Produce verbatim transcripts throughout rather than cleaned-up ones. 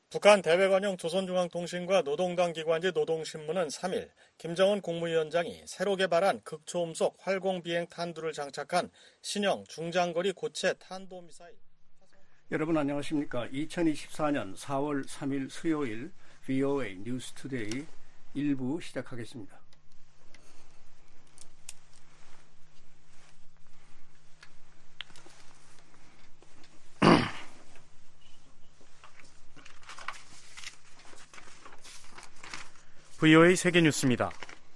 북한 대외관용 조선중앙통신과 노동당 기관지 노동신문은 삼 일 김정은 국무위원장이 새로 개발한 극초음속 활공비행 탄두를 장착한 신형 중장거리 고체 탄도미사일. 여러분 안녕하십니까. 이천이십사년 사월 삼일 수요일 브이오에이 뉴스투데이 일 부 시작하겠습니다. 브이오에이 세계뉴스입니다.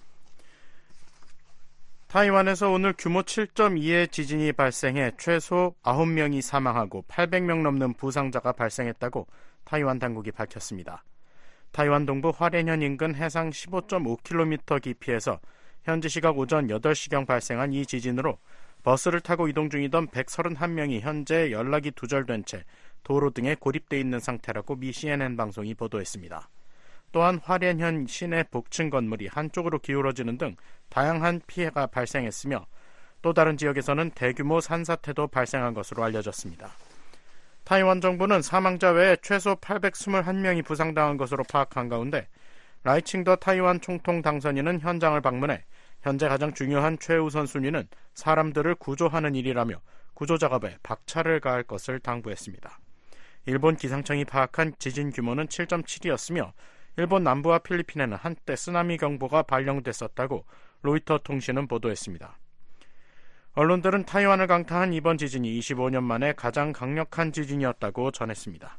타이완에서 오늘 규모 칠 점 이의 지진이 발생해 최소 아홉 명이 사망하고 팔백 명 넘는 부상자가 발생했다고 타이완 당국이 밝혔습니다. 타이완 동부 화롄현 인근 해상 십오 점 오 킬로미터 깊이에서 현지 시각 오전 여덟 시경 발생한 이 지진으로 버스를 타고 이동 중이던 백삼십일 명이 현재 연락이 두절된 채 도로 등에 고립돼 있는 상태라고 미 씨엔엔 방송이 보도했습니다. 또한 화롄현 시내 복층 건물이 한쪽으로 기울어지는 등 다양한 피해가 발생했으며 또 다른 지역에서는 대규모 산사태도 발생한 것으로 알려졌습니다. 타이완 정부는 사망자 외에 최소 팔백이십일 명이 부상당한 것으로 파악한 가운데 라이칭더 타이완 총통 당선인은 현장을 방문해 현재 가장 중요한 최우선 순위는 사람들을 구조하는 일이라며 구조 작업에 박차를 가할 것을 당부했습니다. 일본 기상청이 파악한 지진 규모는 칠 점 칠이었으며 일본 남부와 필리핀에는 한때 쓰나미 경보가 발령됐었다고 로이터 통신은 보도했습니다. 언론들은 타이완을 강타한 이번 지진이 이십오 년 만에 가장 강력한 지진이었다고 전했습니다.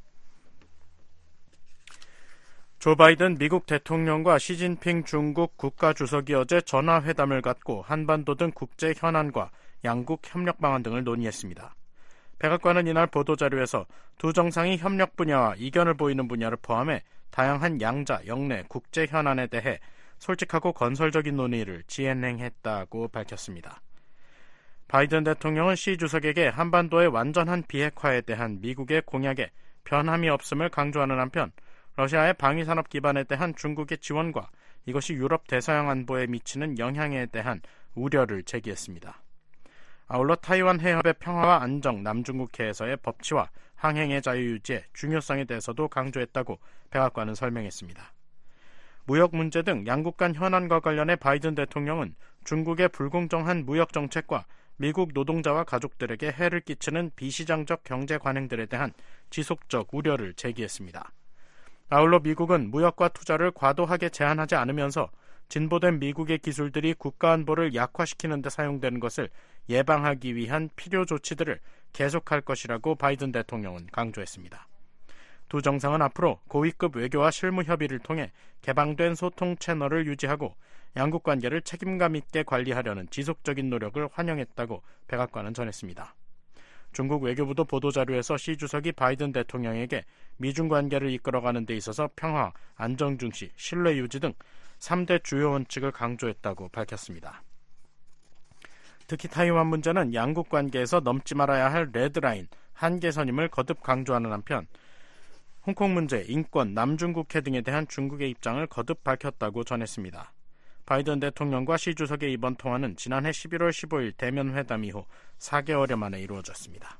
조 바이든 미국 대통령과 시진핑 중국 국가주석이 어제 전화회담을 갖고 한반도 등 국제 현안과 양국 협력 방안 등을 논의했습니다. 백악관은 이날 보도자료에서 두 정상이 협력 분야와 이견을 보이는 분야를 포함해 다양한 양자, 영내, 국제 현안에 대해 솔직하고 건설적인 논의를 진행했다고 밝혔습니다. 바이든 대통령은 시 주석에게 한반도의 완전한 비핵화에 대한 미국의 공약에 변함이 없음을 강조하는 한편 러시아의 방위산업 기반에 대한 중국의 지원과 이것이 유럽 대서양 안보에 미치는 영향에 대한 우려를 제기했습니다. 아울러 타이완 해협의 평화와 안정, 남중국해에서의 법치와 항행의 자유 유지의 중요성에 대해서도 강조했다고 백악관은 설명했습니다. 무역 문제 등 양국 간 현안과 관련해 바이든 대통령은 중국의 불공정한 무역 정책과 미국 노동자와 가족들에게 해를 끼치는 비시장적 경제 관행들에 대한 지속적 우려를 제기했습니다. 아울러 미국은 무역과 투자를 과도하게 제한하지 않으면서 진보된 미국의 기술들이 국가 안보를 약화시키는 데 사용되는 것을 예방하기 위한 필요 조치들을 계속할 것이라고 바이든 대통령은 강조했습니다. 두 정상은 앞으로 고위급 외교와 실무 협의를 통해 개방된 소통 채널을 유지하고 양국 관계를 책임감 있게 관리하려는 지속적인 노력을 환영했다고 백악관은 전했습니다. 중국 외교부도 보도자료에서 시 주석이 바이든 대통령에게 미중 관계를 이끌어가는 데 있어서 평화, 안정 중시, 신뢰 유지 등 삼 대 주요 원칙을 강조했다고 밝혔습니다. 특히 타이완 문제는 양국 관계에서 넘지 말아야 할 레드라인, 한계선임을 거듭 강조하는 한편 홍콩 문제, 인권, 남중국해 등에 대한 중국의 입장을 거듭 밝혔다고 전했습니다. 바이든 대통령과 시 주석의 이번 통화는 지난해 십일월 십오일 대면 회담 이후 사 개월여 만에 이루어졌습니다.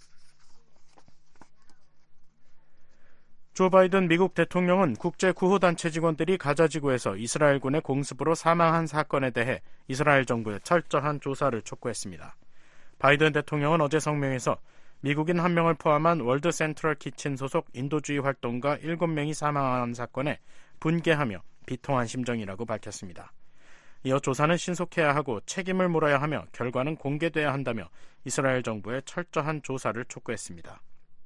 조 바이든 미국 대통령은 국제구호단체 직원들이 가자지구에서 이스라엘군의 공습으로 사망한 사건에 대해 이스라엘 정부의 철저한 조사를 촉구했습니다. 바이든 대통령은 어제 성명에서 미국인 한 명을 포함한 월드 센트럴 키친 소속 인도주의 활동가 일곱 명이 사망한 사건에 분개하며 비통한 심정이라고 밝혔습니다. 이어 조사는 신속해야 하고 책임을 물어야 하며 결과는 공개돼야 한다며 이스라엘 정부의 철저한 조사를 촉구했습니다.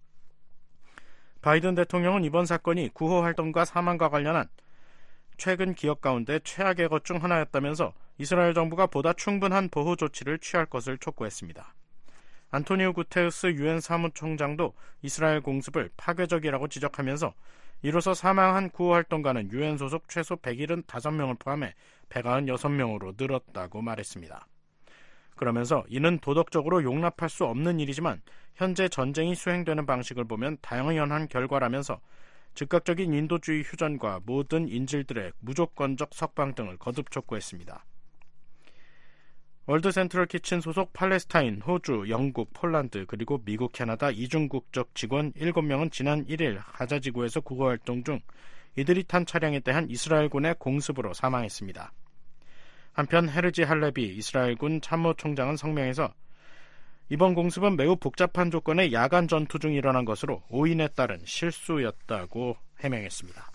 바이든 대통령은 이번 사건이 구호활동가 사망과 관련한 최근 기억 가운데 최악의 것 중 하나였다면서 이스라엘 정부가 보다 충분한 보호 조치를 취할 것을 촉구했습니다. 안토니오 구테르스 유엔 사무총장도 이스라엘 공습을 파괴적이라고 지적하면서 이로써 사망한 구호활동가는 유엔 소속 최소 백칠십오 명을 포함해 백구십육 명으로 늘었다고 말했습니다. 그러면서 이는 도덕적으로 용납할 수 없는 일이지만 현재 전쟁이 수행되는 방식을 보면 당연한 결과라면서 즉각적인 인도주의 휴전과 모든 인질들의 무조건적 석방 등을 거듭 촉구했습니다. 월드 센트럴 키친 소속 팔레스타인, 호주, 영국, 폴란드 그리고 미국, 캐나다 이중국적 직원 일곱 명은 지난 일 일 가자지구에서 구호활동 중 이들이 탄 차량에 대한 이스라엘군의 공습으로 사망했습니다. 한편 헤르지 할레비 이스라엘군 참모총장은 성명에서 이번 공습은 매우 복잡한 조건의 야간 전투 중 일어난 것으로 오인에 따른 실수였다고 해명했습니다.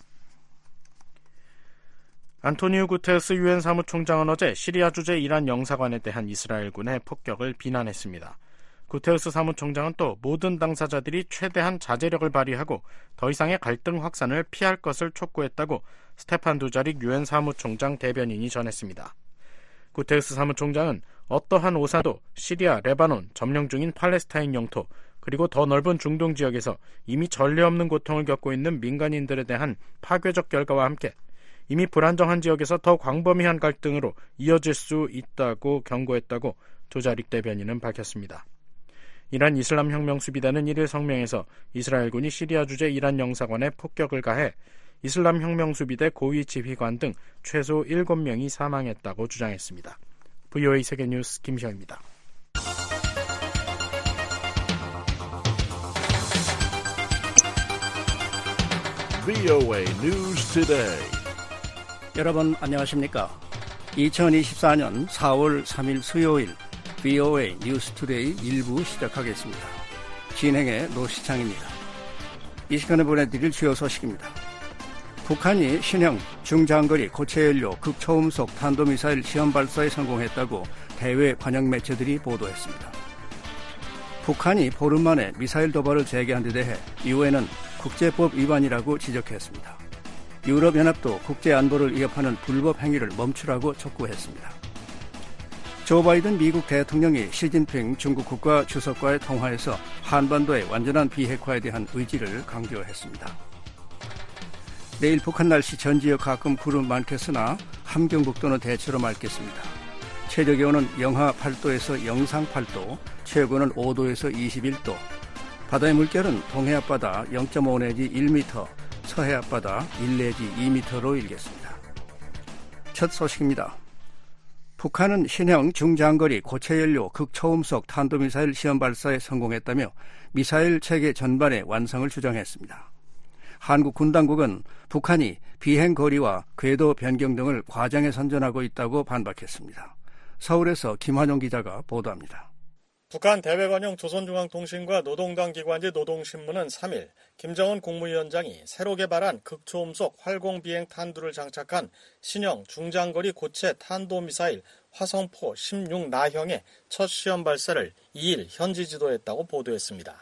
안토니우 구테르스 유엔 사무총장은 어제 시리아 주재 이란 영사관에 대한 이스라엘군의 폭격을 비난했습니다. 구테르스 사무총장은 또 모든 당사자들이 최대한 자제력을 발휘하고 더 이상의 갈등 확산을 피할 것을 촉구했다고 스테판 두자릭 유엔 사무총장 대변인이 전했습니다. 구테르스 사무총장은 어떠한 오사도 시리아, 레바논, 점령 중인 팔레스타인 영토 그리고 더 넓은 중동 지역에서 이미 전례 없는 고통을 겪고 있는 민간인들에 대한 파괴적 결과와 함께 이미 불안정한 지역에서 더 광범위한 갈등으로 이어질 수 있다고 경고했다고 두자릭 대변인은 밝혔습니다. 이란 이슬람혁명수비단은 일 일 성명에서 이스라엘군이 시리아 주재 이란 영사관에 폭격을 가해 이슬람혁명수비대 고위 지휘관 등 최소 일곱 명이 사망했다고 주장했습니다. 브이오에이 세계뉴스 김시영입니다. 브이오에이 News Today. 여러분 안녕하십니까? 이천이십사년 사월 삼일 수요일 브이오에이 뉴스 투데이 일 부 시작하겠습니다. 진행의 노시창입니다. 이 시간에 보내드릴 주요 소식입니다. 북한이 신형 중장거리 고체연료 극초음속 탄도미사일 시험 발사에 성공했다고 해외 관영 매체들이 보도했습니다. 북한이 보름 만에 미사일 도발을 재개한 데 대해 유엔은 국제법 위반이라고 지적했습니다. 유럽연합도 국제안보를 위협하는 불법 행위를 멈추라고 촉구했습니다. 조 바이든 미국 대통령이 시진핑 중국 국가주석과의 통화에서 한반도의 완전한 비핵화에 대한 의지를 강조했습니다. 내일 북한 날씨 전 지역 가끔 구름 많겠으나 함경북도는 대체로 맑겠습니다. 최저기온은 영하 팔 도에서 영상 팔 도, 최고는 오 도에서 이십일 도, 바다의 물결은 동해 앞바다 영 점 오 내지 일 미터, 서해 앞바다 일 내지 이 미터로 일겠습니다. 첫 소식입니다. 북한은 신형 중장거리 고체연료 극초음속 탄도미사일 시험 발사에 성공했다며 미사일 체계 전반의 완성을 주장했습니다. 한국 군 당국은 북한이 비행 거리와 궤도 변경 등을 과장해 선전하고 있다고 반박했습니다. 서울에서 김환용 기자가 보도합니다. 북한 대외관용 조선중앙통신과 노동당 기관지 노동신문은 삼 일 김정은 국무위원장이 새로 개발한 극초음속 활공비행 탄두를 장착한 신형 중장거리 고체 탄도미사일 화성포 십육 나형의 첫 시험 발사를 이 일 현지 지도했다고 보도했습니다.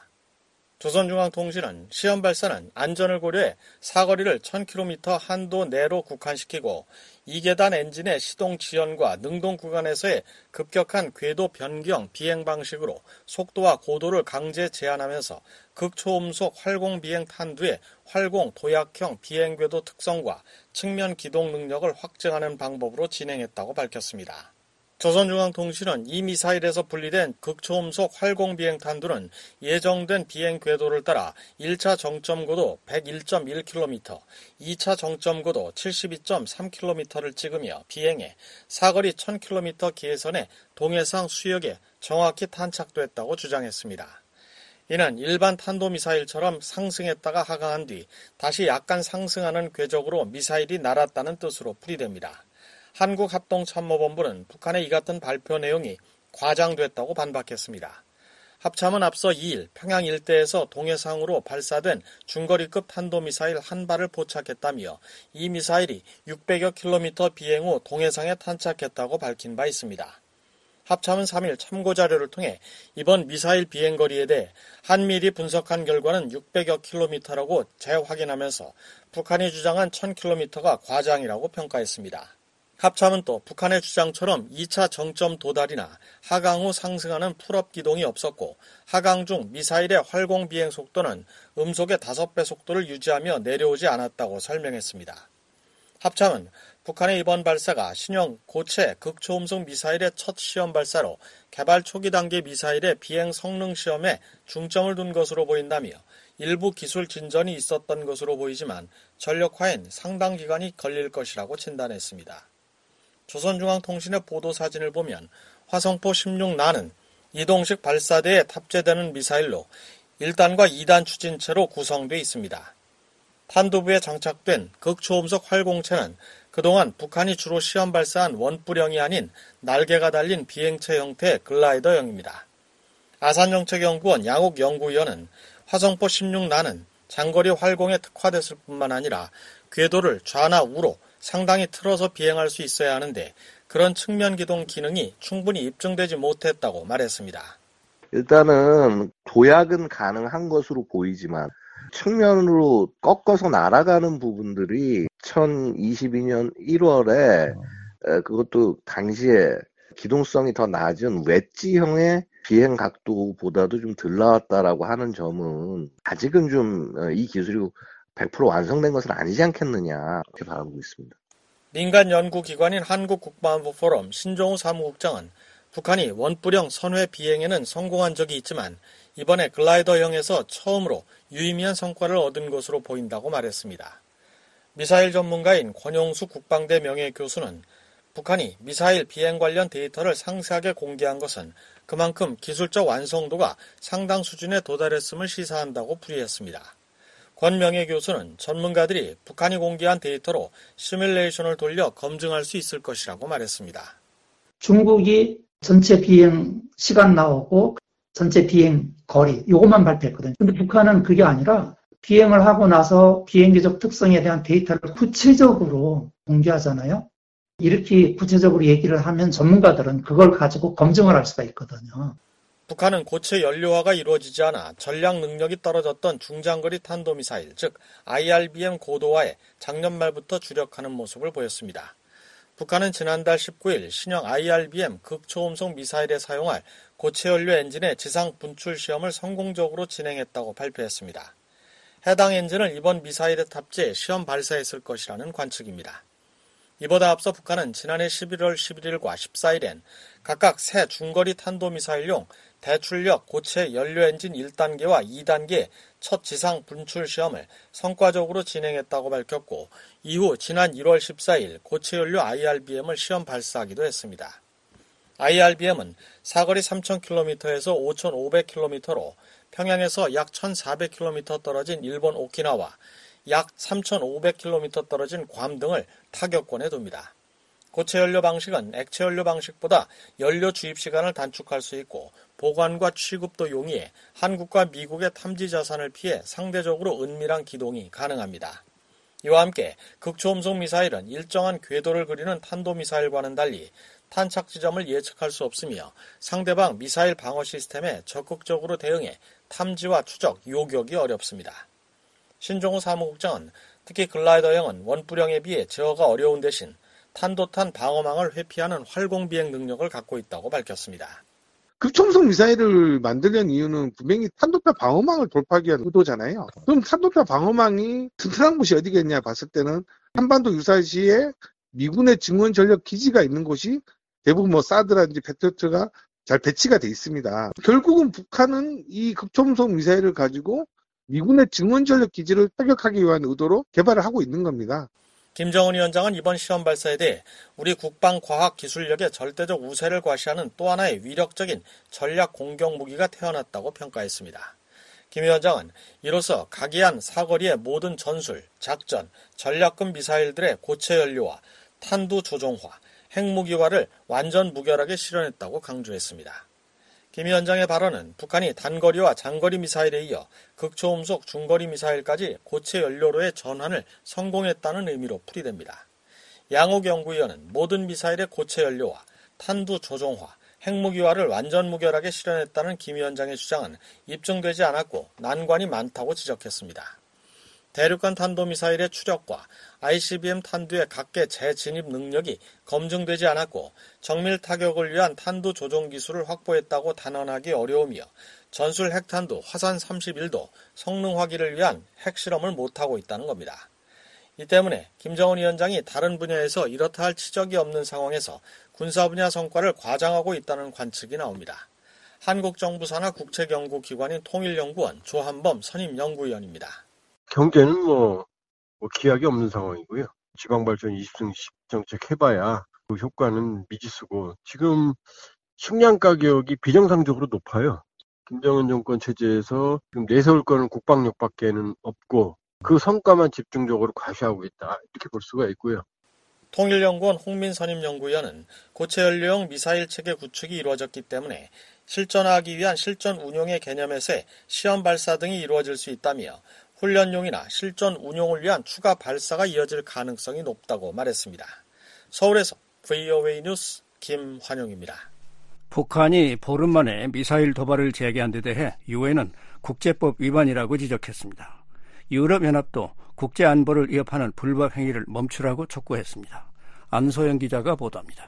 조선중앙통신은 시험 발사는 안전을 고려해 사거리를 천 킬로미터 한도 내로 국한시키고 이 계단 엔진의 시동 지연과 능동 구간에서의 급격한 궤도 변경 비행 방식으로 속도와 고도를 강제 제한하면서 극초음속 활공 비행 탄두의 활공 도약형 비행 궤도 특성과 측면 기동 능력을 확증하는 방법으로 진행했다고 밝혔습니다. 조선중앙통신은 이 미사일에서 분리된 극초음속 활공비행 탄두는 예정된 비행 궤도를 따라 일 차 정점고도 백일 점 일 킬로미터, 이 차 정점고도 칠십이 점 삼 킬로미터를 찍으며 비행해 사거리 천 킬로미터 계선의 동해상 수역에 정확히 탄착됐다고 주장했습니다. 이는 일반 탄도미사일처럼 상승했다가 하강한 뒤 다시 약간 상승하는 궤적으로 미사일이 날았다는 뜻으로 풀이됩니다. 한국합동참모본부는 북한의 이 같은 발표 내용이 과장됐다고 반박했습니다. 합참은 앞서 이 일 평양 일대에서 동해상으로 발사된 중거리급 탄도미사일 한 발을 포착했다며 이 미사일이 육백여 킬로미터 비행 후 동해상에 탄착했다고 밝힌 바 있습니다. 합참은 삼 일 참고자료를 통해 이번 미사일 비행거리에 대해 한미일이 분석한 결과는 육백여 킬로미터라고 재확인하면서 북한이 주장한 천 킬로미터가 과장이라고 평가했습니다. 합참은 또 북한의 주장처럼 이 차 정점 도달이나 하강 후 상승하는 풀업 기동이 없었고 하강 중 미사일의 활공 비행 속도는 음속의 다섯 배 속도를 유지하며 내려오지 않았다고 설명했습니다. 합참은 북한의 이번 발사가 신형 고체 극초음속 미사일의 첫 시험 발사로 개발 초기 단계 미사일의 비행 성능 시험에 중점을 둔 것으로 보인다며 일부 기술 진전이 있었던 것으로 보이지만 전력화엔 상당 기간이 걸릴 것이라고 진단했습니다. 조선중앙통신의 보도 사진을 보면 화성포 십육 난은 이동식 발사대에 탑재되는 미사일로 일 단과 이 단 추진체로 구성되어 있습니다. 탄도부에 장착된 극초음속 활공체는 그동안 북한이 주로 시험 발사한 원뿔형이 아닌 날개가 달린 비행체 형태의 글라이더형입니다. 아산정책연구원 양욱 연구위원은 화성포 십육 난은 장거리 활공에 특화됐을 뿐만 아니라 궤도를 좌나 우로 상당히 틀어서 비행할 수 있어야 하는데 그런 측면 기동 기능이 충분히 입증되지 못했다고 말했습니다. 일단은 도약은 가능한 것으로 보이지만 측면으로 꺾어서 날아가는 부분들이 이천이십이 년 일월에 그것도 당시에 기동성이 더 낮은 웨지형의 비행 각도보다도 좀 덜 나왔다라고 하는 점은 아직은 좀 이 기술이 백 퍼센트 완성된 것은 아니지 않겠느냐 이렇게 바라보고 있습니다. 민간 연구기관인 한국국방부 포럼 신종우 사무국장은 북한이 원뿔형 선회 비행에는 성공한 적이 있지만 이번에 글라이더형에서 처음으로 유의미한 성과를 얻은 것으로 보인다고 말했습니다. 미사일 전문가인 권용수 국방대 명예교수는 북한이 미사일 비행 관련 데이터를 상세하게 공개한 것은 그만큼 기술적 완성도가 상당 수준에 도달했음을 시사한다고 풀이했습니다. 권 명예교수는 전문가들이 북한이 공개한 데이터로 시뮬레이션을 돌려 검증할 수 있을 것이라고 말했습니다. 중국이 전체 비행 시간 나오고 전체 비행 거리 이것만 발표했거든요. 근데 북한은 그게 아니라 비행을 하고 나서 비행기적 특성에 대한 데이터를 구체적으로 공개하잖아요. 이렇게 구체적으로 얘기를 하면 전문가들은 그걸 가지고 검증을 할 수가 있거든요. 북한은 고체 연료화가 이루어지지 않아 전략 능력이 떨어졌던 중장거리 탄도미사일, 즉 아이알비엠 고도화에 작년 말부터 주력하는 모습을 보였습니다. 북한은 지난달 십구 일 신형 아이알비엠 극초음속 미사일에 사용할 고체 연료 엔진의 지상 분출 시험을 성공적으로 진행했다고 발표했습니다. 해당 엔진을 이번 미사일에 탑재해 시험 발사했을 것이라는 관측입니다. 이보다 앞서 북한은 지난해 십일월 십일일과 십사일엔 각각 새 중거리 탄도미사일용 대출력 고체 연료 엔진 일 단계와 이 단계의 첫 지상 분출 시험을 성과적으로 진행했다고 밝혔고 이후 지난 일월 십사일 고체 연료 아이알비엠을 시험 발사하기도 했습니다. 아이알비엠은 사거리 삼천 킬로미터에서 오천오백 킬로미터로 평양에서 약 천사백 킬로미터 떨어진 일본 오키나와 약 삼천오백 킬로미터 떨어진 괌 등을 타격권에 둡니다. 고체 연료 방식은 액체 연료 방식보다 연료 주입 시간을 단축할 수 있고 보관과 취급도 용이해 한국과 미국의 탐지 자산을 피해 상대적으로 은밀한 기동이 가능합니다. 이와 함께 극초음속 미사일은 일정한 궤도를 그리는 탄도미사일과는 달리 탄착 지점을 예측할 수 없으며 상대방 미사일 방어 시스템에 적극적으로 대응해 탐지와 추적, 요격이 어렵습니다. 신종우 사무국장은 특히 글라이더형은 원뿔형에 비해 제어가 어려운 대신 탄도탄 방어망을 회피하는 활공비행 능력을 갖고 있다고 밝혔습니다. 극초음속 미사일을 만들려는 이유는 분명히 탄도파 방어망을 돌파하기 위한 의도잖아요. 그럼 탄도파 방어망이 튼튼한 곳이 어디겠냐 봤을 때는 한반도 유사시에 미군의 증원 전력 기지가 있는 곳이 대부분 뭐 사드라든지 패트리어트가 잘 배치가 돼 있습니다. 결국은 북한은 이 극초음속 미사일을 가지고 미군의 증원 전력 기지를 타격하기 위한 의도로 개발을 하고 있는 겁니다. 김정은 위원장은 이번 시험 발사에 대해 우리 국방 과학 기술력의 절대적 우세를 과시하는 또 하나의 위력적인 전략 공격 무기가 태어났다고 평가했습니다. 김 위원장은 이로써 각이한 사거리의 모든 전술, 작전, 전략급 미사일들의 고체 연료화, 탄두 조종화, 핵무기화를 완전 무결하게 실현했다고 강조했습니다. 김 위원장의 발언은 북한이 단거리와 장거리 미사일에 이어 극초음속 중거리 미사일까지 고체 연료로의 전환을 성공했다는 의미로 풀이됩니다. 양욱 연구위원은 모든 미사일의 고체 연료와 탄두 조종화, 핵무기화를 완전 무결하게 실현했다는 김 위원장의 주장은 입증되지 않았고 난관이 많다고 지적했습니다. 대륙간 탄도미사일의 추력과 아이씨비엠 탄두의 각계 재진입 능력이 검증되지 않았고 정밀 타격을 위한 탄두 조종 기술을 확보했다고 단언하기 어려우며 전술 핵탄두 화산 삼십일도 성능 확인을 위한 핵실험을 못하고 있다는 겁니다. 이 때문에 김정은 위원장이 다른 분야에서 이렇다 할 치적이 없는 상황에서 군사 분야 성과를 과장하고 있다는 관측이 나옵니다. 한국정부 산하 국책연구기관인 통일연구원 조한범 선임연구위원입니다. 경제는 뭐, 뭐 기약이 없는 상황이고요. 지방발전 이십 승 십 정책 해봐야 그 효과는 미지수고 지금 식량 가격이 비정상적으로 높아요. 김정은 정권 체제에서 지금 내세울 거는 국방력밖에는 없고 그 성과만 집중적으로 과시하고 있다. 이렇게 볼 수가 있고요. 통일연구원 홍민선임 연구위원은 고체연료용 미사일 체계 구축이 이루어졌기 때문에 실전하기 위한 실전 운용의 개념에서의 시험 발사 등이 이루어질 수 있다며 훈련용이나 실전 운용을 위한 추가 발사가 이어질 가능성이 높다고 말했습니다. 서울에서 브이오에이 뉴스 김환용입니다. 북한이 보름 만에 미사일 도발을 재개한 데 대해 유엔은 국제법 위반이라고 지적했습니다. 유럽연합도 국제안보를 위협하는 불법 행위를 멈추라고 촉구했습니다. 안소영 기자가 보도합니다.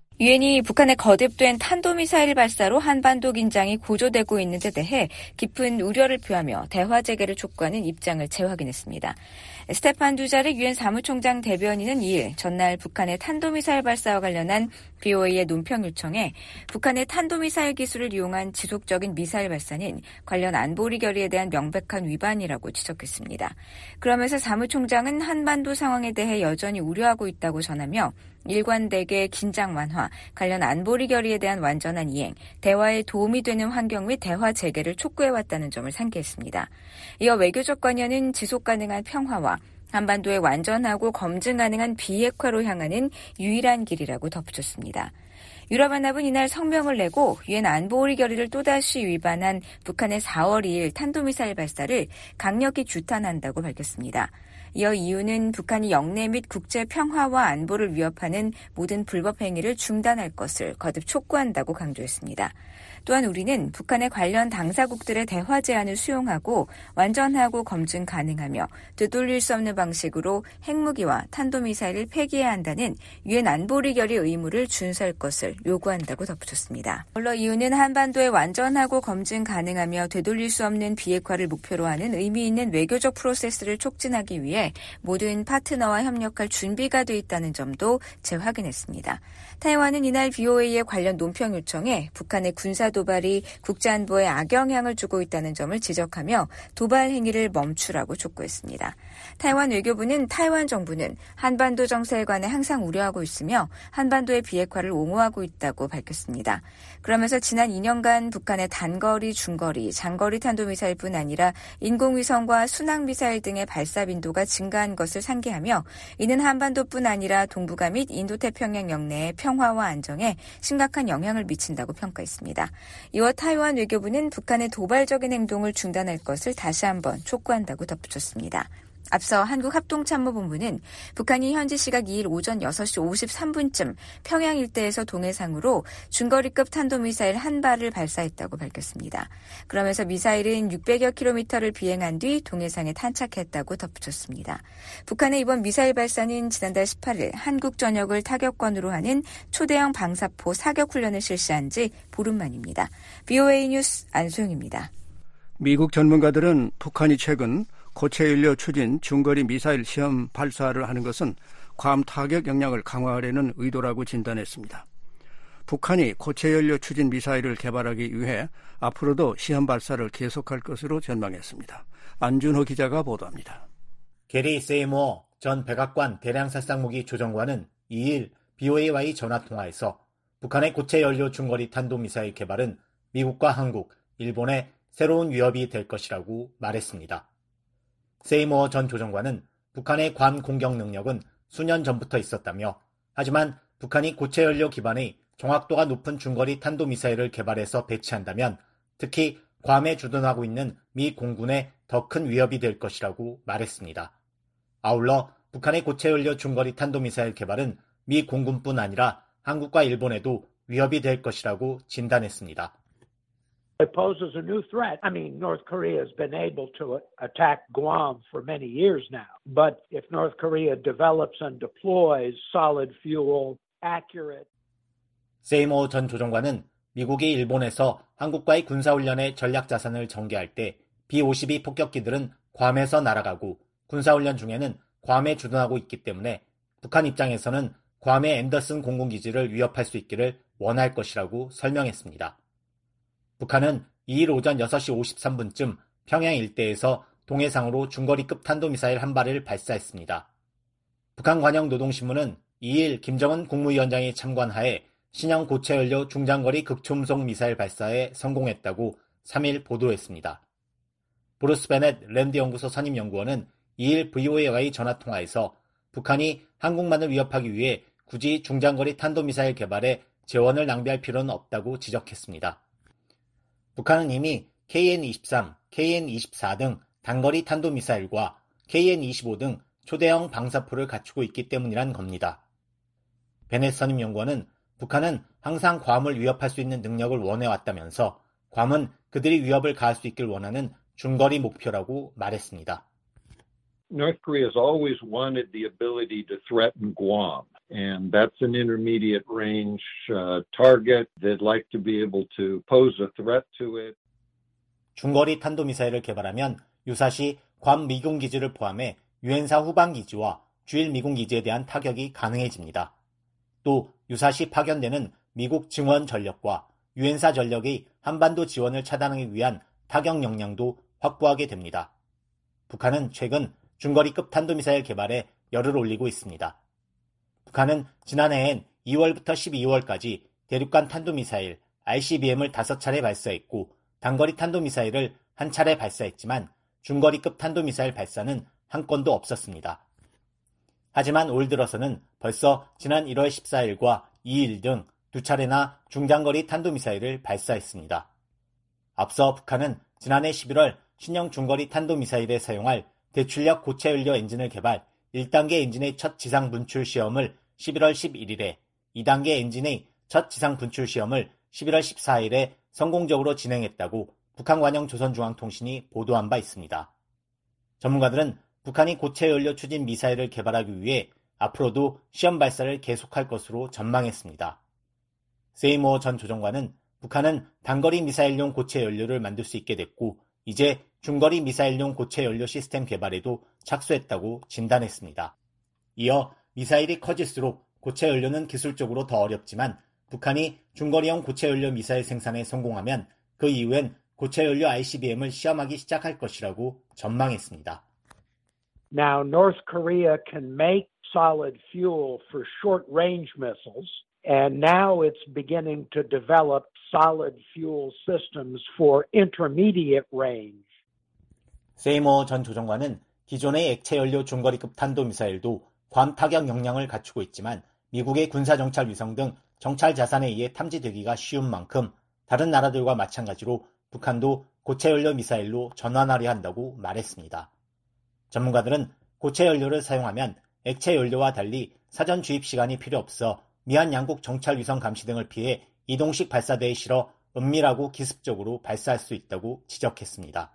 유엔이 북한의 거듭된 탄도미사일 발사로 한반도 긴장이 고조되고 있는 데 대해 깊은 우려를 표하며 대화 재개를 촉구하는 입장을 재확인했습니다. 스테판 두자르 유엔 사무총장 대변인은 이일 전날 북한의 탄도미사일 발사와 관련한 브이오에이의 논평 요청에 북한의 탄도미사일 기술을 이용한 지속적인 미사일 발사는 관련 안보리 결의에 대한 명백한 위반이라고 지적했습니다. 그러면서 사무총장은 한반도 상황에 대해 여전히 우려하고 있다고 전하며 일관되게 긴장 완화, 관련 안보리 결의에 대한 완전한 이행, 대화에 도움이 되는 환경 및 대화 재개를 촉구해왔다는 점을 상기했습니다. 이어 외교적 관여는 지속 가능한 평화와 한반도의 완전하고 검증 가능한 비핵화로 향하는 유일한 길이라고 덧붙였습니다. 유럽연합은 이날 성명을 내고 유엔 안보리 결의를 또다시 위반한 북한의 사월 이일 탄도미사일 발사를 강력히 규탄한다고 밝혔습니다. 이어 이유는 북한이 영내 및 국제 평화와 안보를 위협하는 모든 불법 행위를 중단할 것을 거듭 촉구한다고 강조했습니다. 또한 우리는 북한의 관련 당사국들의 대화 제안을 수용하고 완전하고 검증 가능하며 되돌릴 수 없는 방식으로 핵무기와 탄도미사일을 폐기해야 한다는 유엔 안보리 결의 의무를 준수할 것을 요구한다고 덧붙였습니다. 물론 이유는 한반도의 완전하고 검증 가능하며 되돌릴 수 없는 비핵화를 목표로 하는 의미 있는 외교적 프로세스를 촉진하기 위해 모든 파트너와 협력할 준비가 돼 있다는 점도 재확인했습니다. 타이완은 이날 브이오에이의 관련 논평 요청에 북한의 군사 도발이 국제안보에 악영향을 주고 있다는 점을 지적하며 도발 행위를 멈추라고 촉구했습니다. 타이완 외교부는 타이완 정부는 한반도 정세에 관해 항상 우려하고 있으며 한반도의 비핵화를 옹호하고 있다고 밝혔습니다. 그러면서 지난 이 년간 북한의 단거리, 중거리, 장거리 탄도미사일뿐 아니라 인공위성과 순항미사일 등의 발사 빈도가 증가한 것을 상기하며 이는 한반도뿐 아니라 동북아 및 인도태평양 영내의 평화와 안정에 심각한 영향을 미친다고 평가했습니다. 이와 타이완 외교부는 북한의 도발적인 행동을 중단할 것을 다시 한번 촉구한다고 덧붙였습니다. 앞서 한국합동참모본부는 북한이 현지 시각 이일 오전 여섯 시 오십삼 분쯤 평양 일대에서 동해상으로 중거리급 탄도미사일 한 발을 발사했다고 밝혔습니다. 그러면서 미사일은 육백여 킬로미터를 비행한 뒤 동해상에 탄착했다고 덧붙였습니다. 북한의 이번 미사일 발사는 지난달 십팔일 한국 전역을 타격권으로 하는 초대형 방사포 사격 훈련을 실시한 지 보름 만입니다. 브이오에이 뉴스 안소영입니다. 미국 전문가들은 북한이 최근 고체연료 추진 중거리 미사일 시험 발사를 하는 것은 괌 타격 역량을 강화하려는 의도라고 진단했습니다. 북한이 고체연료 추진 미사일을 개발하기 위해 앞으로도 시험 발사를 계속할 것으로 전망했습니다. 안준호 기자가 보도합니다. 게리 세이모어 전 백악관 대량살상무기 조정관은 이일 브이오에이와의 전화통화에서 북한의 고체연료 중거리 탄도미사일 개발은 미국과 한국, 일본의 새로운 위협이 될 것이라고 말했습니다. 세이모어 전 조정관은 북한의 괌 공격 능력은 수년 전부터 있었다며 하지만 북한이 고체연료 기반의 정확도가 높은 중거리 탄도미사일을 개발해서 배치한다면 특히 괌에 주둔하고 있는 미 공군에 더 큰 위협이 될 것이라고 말했습니다. 아울러 북한의 고체연료 중거리 탄도미사일 개발은 미 공군뿐 아니라 한국과 일본에도 위협이 될 것이라고 진단했습니다. It poses a new threat. I mean, North Korea has been able to attack Guam for many years now. But if North Korea develops and deploys solid fuel, accurate. 세이모어 전 조정관은 미국이 일본에서 한국과의 군사훈련의 전략자산을 전개할 때 비 오십이 폭격기들은 괌에서 날아가고 군사훈련 중에는 괌에 주둔하고 있기 때문에 북한 입장에서는 괌의 앤더슨 공군기지를 위협할 수 있기를 원할 것이라고 설명했습니다. 북한은 이일 오전 여섯 시 오십삼 분쯤 평양 일대에서 동해상으로 중거리급 탄도미사일 한 발을 발사했습니다. 북한 관영 노동신문은 이일 김정은 국무위원장의 참관하에 신형 고체 연료 중장거리 극초음속 미사일 발사에 성공했다고 삼 일 보도했습니다. 브루스 베넷 랜드 연구소 선임 연구원은 이 일 브이오에이와의 전화통화에서 북한이 한국만을 위협하기 위해 굳이 중장거리 탄도미사일 개발에 재원을 낭비할 필요는 없다고 지적했습니다. 북한은 이미 케이엔 이십삼, 케이엔 이십사 등 단거리 탄도미사일과 케이엔 이십오 등 초대형 방사포를 갖추고 있기 때문이란 겁니다. 베넷 선임 연구원은 북한은 항상 괌을 위협할 수 있는 능력을 원해왔다면서 괌은 그들이 위협을 가할 수 있길 원하는 중거리 목표라고 말했습니다. North Korea has always wanted the ability to threaten Guam, and that's an intermediate range uh, target. They'd like to be able to pose a threat to it. 중거리 탄도미사일을 개발하면 유사시 괌 미군 기지를 포함해 유엔사 후방 기지와 주일 미군 기지에 대한 타격이 가능해집니다. 또 유사시 파견되는 미국 증원 전력과 유엔사 전력의 한반도 지원을 차단하기 위한 타격 역량도 확보하게 됩니다. 북한은 최근 중거리급 탄도미사일 개발에 열을 올리고 있습니다. 북한은 지난해엔 이월부터 십이월까지 대륙간 탄도미사일 아이씨비엠을 다섯 차례 발사했고 단거리 탄도미사일을 한 차례 발사했지만 중거리급 탄도미사일 발사는 한 건도 없었습니다. 하지만 올 들어서는 벌써 지난 일월 십사일과 이일 등 두 차례나 중장거리 탄도미사일을 발사했습니다. 앞서 북한은 지난해 십일월 신형 중거리 탄도미사일에 사용할 대출력 고체 연료 엔진을 개발 일 단계 엔진의 첫 지상 분출 시험을 십일월 십일일에, 이 단계 엔진의 첫 지상 분출 시험을 십일월 십사일에 성공적으로 진행했다고 북한관영 조선중앙통신이 보도한 바 있습니다. 전문가들은 북한이 고체 연료 추진 미사일을 개발하기 위해 앞으로도 시험 발사를 계속할 것으로 전망했습니다. 세이모어 전 조정관은 북한은 단거리 미사일용 고체 연료를 만들 수 있게 됐고 이제 중거리 미사일용 고체 연료 시스템 개발에도 착수했다고 진단했습니다. 이어 미사일이 커질수록 고체 연료는 기술적으로 더 어렵지만 북한이 중거리형 고체 연료 미사일 생산에 성공하면 그 이후엔 고체 연료 아이씨비엠을 시험하기 시작할 것이라고 전망했습니다. Now, North Korea can make solid fuel for short-range missiles, and now it's beginning to develop solid fuel systems for intermediate range. 세이모어 전 조정관은 기존의 액체 연료 중거리급 탄도미사일도 괌 타격 역량을 갖추고 있지만 미국의 군사정찰 위성 등 정찰 자산에 의해 탐지되기가 쉬운 만큼 다른 나라들과 마찬가지로 북한도 고체 연료 미사일로 전환하려 한다고 말했습니다. 전문가들은 고체 연료를 사용하면 액체 연료와 달리 사전 주입 시간이 필요 없어 미한 양국 정찰 위성 감시 등을 피해 이동식 발사대에 실어 은밀하고 기습적으로 발사할 수 있다고 지적했습니다.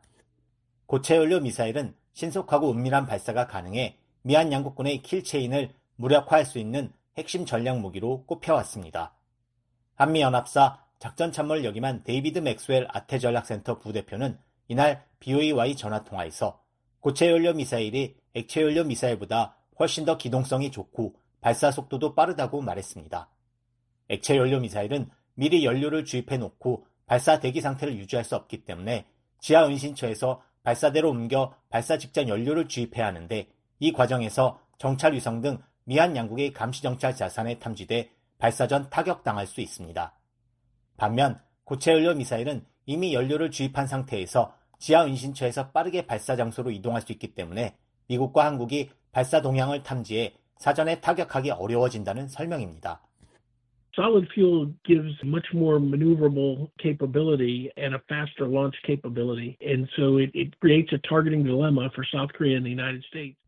고체 연료 미사일은 신속하고 은밀한 발사가 가능해 미한 양국군의 킬체인을 무력화할 수 있는 핵심 전략 무기로 꼽혀왔습니다. 한미연합사 작전참모를 역임한 데이비드 맥스웰 아태전략센터 부대표는 이날 비오이와의 전화통화에서 고체 연료 미사일이 액체 연료 미사일보다 훨씬 더 기동성이 좋고 발사 속도도 빠르다고 말했습니다. 액체 연료 미사일은 미리 연료를 주입해 놓고 발사 대기 상태를 유지할 수 없기 때문에 지하 은신처에서 발사대로 옮겨 발사 직전 연료를 주입해야 하는데 이 과정에서 정찰 위성 등 미한 양국의 감시 정찰 자산에 탐지돼 발사 전 타격당할 수 있습니다. 반면 고체 연료 미사일은 이미 연료를 주입한 상태에서 지하 은신처에서 빠르게 발사 장소로 이동할 수 있기 때문에 미국과 한국이 발사 동향을 탐지해 사전에 타격하기 어려워진다는 설명입니다. Solid fuel gives much more maneuverable capability and a faster launch capability, and so it, it creates a targeting dilemma for South Korea and the United States.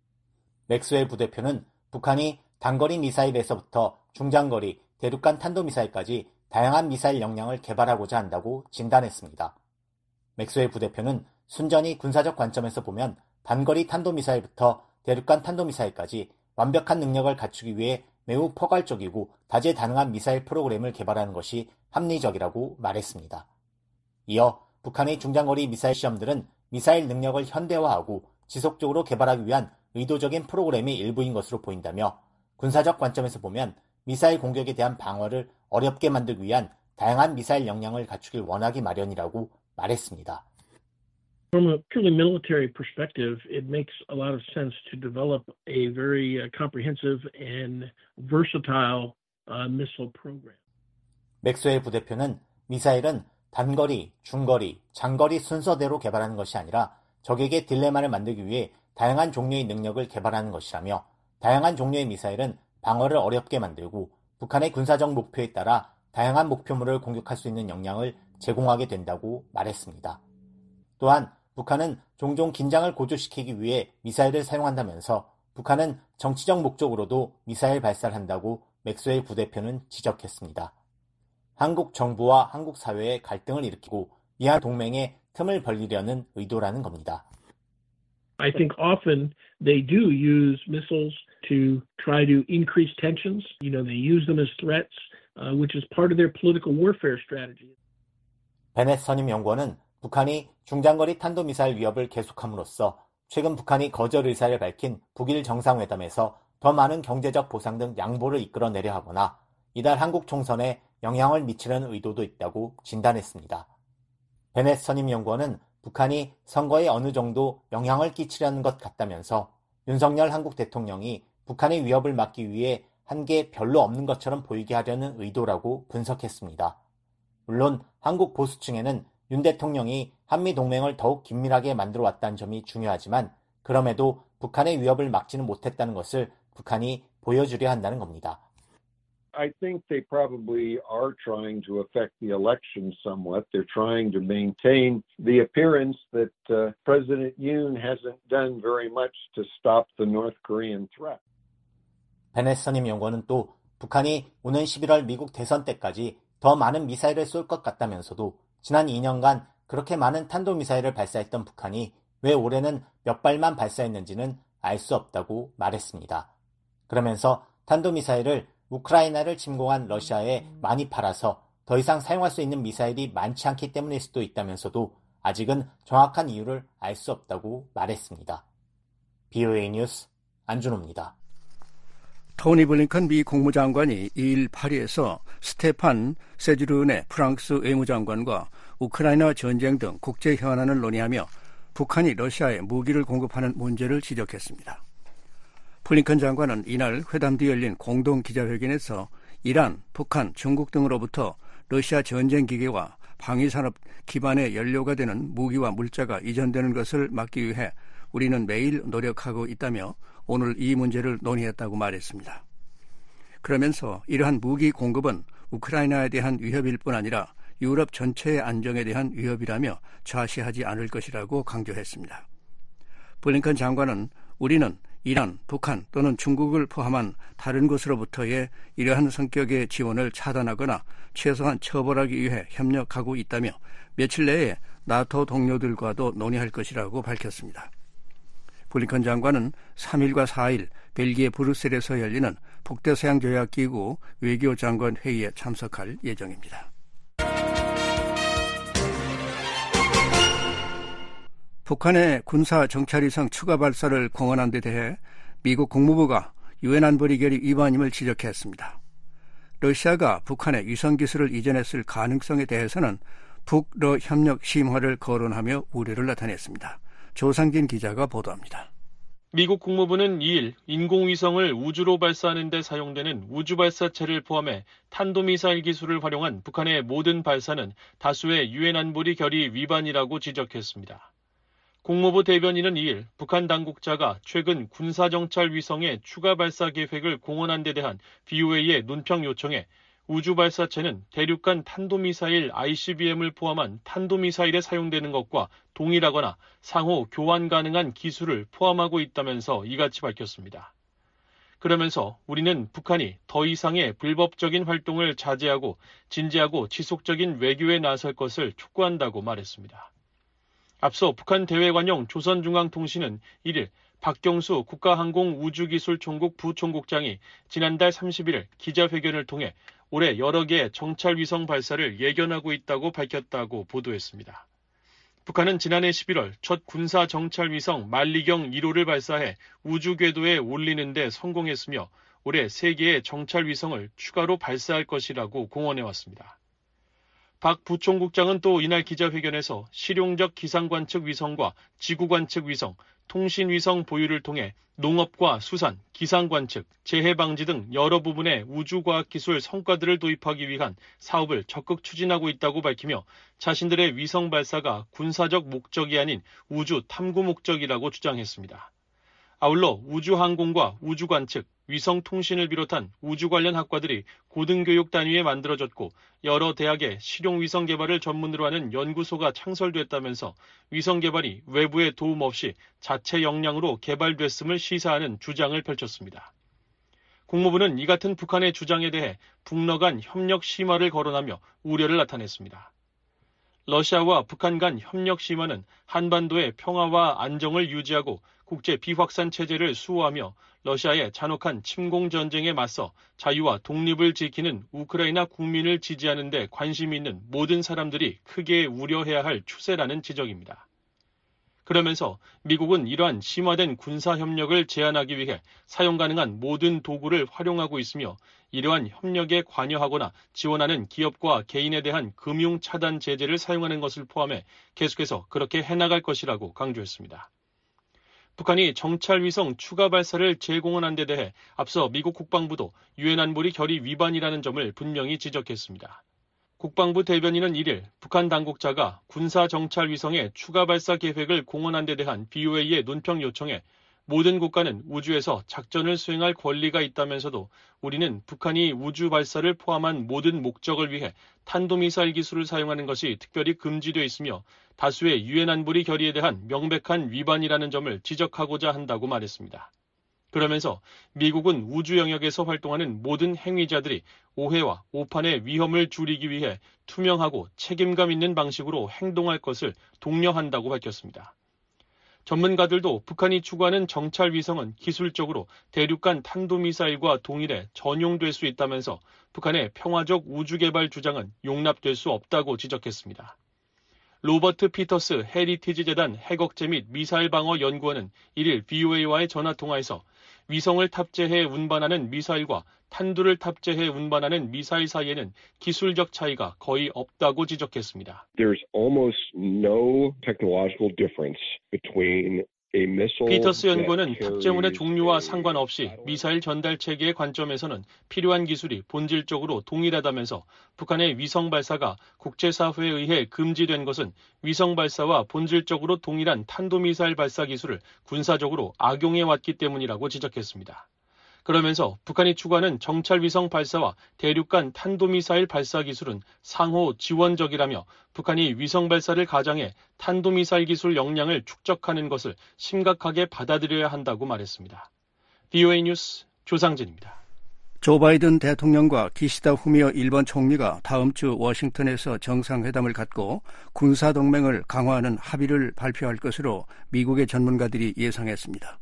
맥스웰 부대표는 북한이 단거리 미사일에서부터 중장거리, 대륙간 탄도미사일까지 다양한 미사일 역량을 개발하고자 한다고 진단했습니다. 맥스웰 부대표는 순전히 군사적 관점에서 보면 단거리 탄도미사일부터 대륙간 탄도미사일까지 완벽한 능력을 갖추기 위해 매우 포괄적이고 다재다능한 미사일 프로그램을 개발하는 것이 합리적이라고 말했습니다. 이어 북한의 중장거리 미사일 시험들은 미사일 능력을 현대화하고 지속적으로 개발하기 위한 의도적인 프로그램의 일부인 것으로 보인다며 군사적 관점에서 보면 미사일 공격에 대한 방어를 어렵게 만들기 위한 다양한 미사일 역량을 갖추길 원하기 마련이라고 말했습니다. From a purely military perspective, it makes a lot of sense to develop a very uh, comprehensive and versatile uh, missile program. 맥스웰 부대표는 미사일은 단거리, 중거리, 장거리 순서대로 개발하는 것이 아니라 적에게 딜레마를 만들기 위해 다양한 종류의 능력을 개발하는 것이라며 다양한 종류의 미사일은 방어를 어렵게 만들고 북한의 군사적 목표에 따라 다양한 목표물을 공격할 수 있는 역량을 제공하게 된다고 말했습니다. 또한 북한은 종종 긴장을 고조시키기 위해 미사일을 사용한다면서 북한은 정치적 목적으로도 미사일 발사를 한다고 맥스웰 부대표는 지적했습니다. 한국 정부와 한국 사회의 갈등을 일으키고 이한 동맹에 틈을 벌리려는 의도라는 겁니다. I think often they do use missiles to try to increase tensions. You know, they use them as threats, uh, which is part of their political warfare strategy. 베넷 선임 연구원은 북한이 중장거리 탄도미사일 위협을 계속함으로써 최근 북한이 거절 의사를 밝힌 북일 정상회담에서 더 많은 경제적 보상 등 양보를 이끌어내려 하거나 이달 한국 총선에 영향을 미치려는 의도도 있다고 진단했습니다. 베넷 선임 연구원은 북한이 선거에 어느 정도 영향을 끼치려는 것 같다면서 윤석열 한국 대통령이 북한의 위협을 막기 위해 한 게 별로 없는 것처럼 보이게 하려는 의도라고 분석했습니다. 물론 한국 보수층에는 윤 대통령이 한미동맹을 더욱 긴밀하게 만들어 왔다는 점이 중요하지만 그럼에도 북한의 위협을 막지는 못했다는 것을 북한이 보여주려 한다는 겁니다. I think they probably are trying to affect the election somewhat. They're trying to maintain the appearance that uh, President Yoon hasn't done very much to stop the North Korean threat. 베넷 선임 연구원은 또 북한이 오는 십일월 미국 대선 때까지 더 많은 미사일을 쏠 것 같다면서도 지난 이 년간 그렇게 많은 탄도미사일을 발사했던 북한이 왜 올해는 몇 발만 발사했는지는 알 수 없다고 말했습니다. 그러면서 탄도미사일을 우크라이나를 침공한 러시아에 많이 팔아서 더 이상 사용할 수 있는 미사일이 많지 않기 때문일 수도 있다면서도 아직은 정확한 이유를 알 수 없다고 말했습니다. 비오에이 뉴스 안준호입니다. 토니 블링컨 미 국무장관이 이일 파리에서 스테판 세주르네 프랑스 외무장관과 우크라이나 전쟁 등 국제 현안을 논의하며 북한이 러시아에 무기를 공급하는 문제를 지적했습니다. 블링컨 장관은 이날 회담 뒤 열린 공동 기자회견에서 이란, 북한, 중국 등으로부터 러시아 전쟁 기계와 방위산업 기반의 연료가 되는 무기와 물자가 이전되는 것을 막기 위해 우리는 매일 노력하고 있다며 오늘 이 문제를 논의했다고 말했습니다. 그러면서 이러한 무기 공급은 우크라이나에 대한 위협일 뿐 아니라 유럽 전체의 안정에 대한 위협이라며 좌시하지 않을 것이라고 강조했습니다. 블링컨 장관은 우리는 이란, 북한 또는 중국을 포함한 다른 곳으로부터의 이러한 성격의 지원을 차단하거나 최소한 처벌하기 위해 협력하고 있다며 며칠 내에 나토 동료들과도 논의할 것이라고 밝혔습니다. 블링컨 장관은 삼일과 사일 벨기에 브뤼셀에서 열리는 북대서양조약기구 외교장관 회의에 참석할 예정입니다. 북한의 군사 정찰위성 추가 발사를 공언한 데 대해 미국 국무부가 유엔 안보리 결의 위반임을 지적했습니다. 러시아가 북한의 위성 기술을 이전했을 가능성에 대해서는 북러 협력 심화를 거론하며 우려를 나타냈습니다. 조상진 기자가 보도합니다. 미국 국무부는 이일 인공위성을 우주로 발사하는 데 사용되는 우주발사체를 포함해 탄도미사일 기술을 활용한 북한의 모든 발사는 다수의 유엔 안보리 결의 위반이라고 지적했습니다. 국무부 대변인은 이일 북한 당국자가 최근 군사정찰 위성의 추가 발사 계획을 공언한 데 대한 비오에이의 논평 요청에 우주발사체는 대륙간 탄도미사일 아이씨비엠을 포함한 탄도미사일에 사용되는 것과 동일하거나 상호 교환 가능한 기술을 포함하고 있다면서 이같이 밝혔습니다. 그러면서 우리는 북한이 더 이상의 불법적인 활동을 자제하고 진지하고 지속적인 외교에 나설 것을 촉구한다고 말했습니다. 앞서 북한 대외관용 조선중앙통신은 이일 박경수 국가항공우주기술총국 부총국장이 지난달 삼십일일 기자회견을 통해 올해 여러 개의 정찰위성 발사를 예견하고 있다고 밝혔다고 보도했습니다. 북한은 지난해 십일월 첫 군사정찰위성 만리경 일 호를 발사해 우주궤도에 올리는 데 성공했으며 올해 세 개의 정찰위성을 추가로 발사할 것이라고 공언해왔습니다. 박 부총국장은 또 이날 기자회견에서 실용적 기상관측 위성과 지구관측 위성, 통신위성 보유를 통해 농업과 수산, 기상관측, 재해방지 등 여러 부분의 우주과학기술 성과들을 도입하기 위한 사업을 적극 추진하고 있다고 밝히며 자신들의 위성 발사가 군사적 목적이 아닌 우주 탐구 목적이라고 주장했습니다. 아울러 우주항공과 우주관측, 위성통신을 비롯한 우주 관련 학과들이 고등교육 단위에 만들어졌고 여러 대학의 실용위성 개발을 전문으로 하는 연구소가 창설됐다면서 위성 개발이 외부의 도움 없이 자체 역량으로 개발됐음을 시사하는 주장을 펼쳤습니다. 국무부는 이 같은 북한의 주장에 대해 북러 간 협력 심화를 거론하며 우려를 나타냈습니다. 러시아와 북한 간 협력 심화는 한반도의 평화와 안정을 유지하고 국제 비확산 체제를 수호하며 러시아의 잔혹한 침공 전쟁에 맞서 자유와 독립을 지키는 우크라이나 국민을 지지하는 데 관심이 있는 모든 사람들이 크게 우려해야 할 추세라는 지적입니다. 그러면서 미국은 이러한 심화된 군사협력을 제한하기 위해 사용 가능한 모든 도구를 활용하고 있으며 이러한 협력에 관여하거나 지원하는 기업과 개인에 대한 금융 차단 제재를 사용하는 것을 포함해 계속해서 그렇게 해나갈 것이라고 강조했습니다. 북한이 정찰위성 추가 발사를 제공한 데 대해 앞서 미국 국방부도 유엔 안보리 결의 위반이라는 점을 분명히 지적했습니다. 국방부 대변인은 일 일 북한 당국자가 군사정찰위성의 추가 발사 계획을 공언한 데 대한 비오에이의 논평 요청에 모든 국가는 우주에서 작전을 수행할 권리가 있다면서도 우리는 북한이 우주 발사를 포함한 모든 목적을 위해 탄도미사일 기술을 사용하는 것이 특별히 금지되어 있으며 다수의 유엔 안보리 결의에 대한 명백한 위반이라는 점을 지적하고자 한다고 말했습니다. 그러면서 미국은 우주 영역에서 활동하는 모든 행위자들이 오해와 오판의 위험을 줄이기 위해 투명하고 책임감 있는 방식으로 행동할 것을 독려한다고 밝혔습니다. 전문가들도 북한이 추구하는 정찰위성은 기술적으로 대륙간 탄도미사일과 동일해 전용될 수 있다면서 북한의 평화적 우주개발 주장은 용납될 수 없다고 지적했습니다. 로버트 피터스 헤리티지 재단 핵억제 및 미사일 방어 연구원은 일 일 비오에이와의 전화통화에서 위성을 탑재해 운반하는 미사일과 탄두를 탑재해 운반하는 미사일 사이에는 기술적 차이가 거의 없다고 지적했습니다. There's almost no technological difference between a missile 피터스 연구원은 that 탑재물의 carries 종류와 상관없이 미사일 전달 체계의 관점에서는 필요한 기술이 본질적으로 동일하다면서 북한의 위성 발사가 국제사회에 의해 금지된 것은 위성 발사와 본질적으로 동일한 탄도미사일 발사 기술을 군사적으로 악용해 왔기 때문이라고 지적했습니다. 그러면서 북한이 추구하는 정찰위성 발사와 대륙간 탄도미사일 발사 기술은 상호 지원적이라며 북한이 위성 발사를 가장해 탄도미사일 기술 역량을 축적하는 것을 심각하게 받아들여야 한다고 말했습니다. 비오에이 뉴스 조상진입니다. 조 바이든 대통령과 기시다 후미오 일본 총리가 다음 주 워싱턴에서 정상회담을 갖고 군사동맹을 강화하는 합의를 발표할 것으로 미국의 전문가들이 예상했습니다.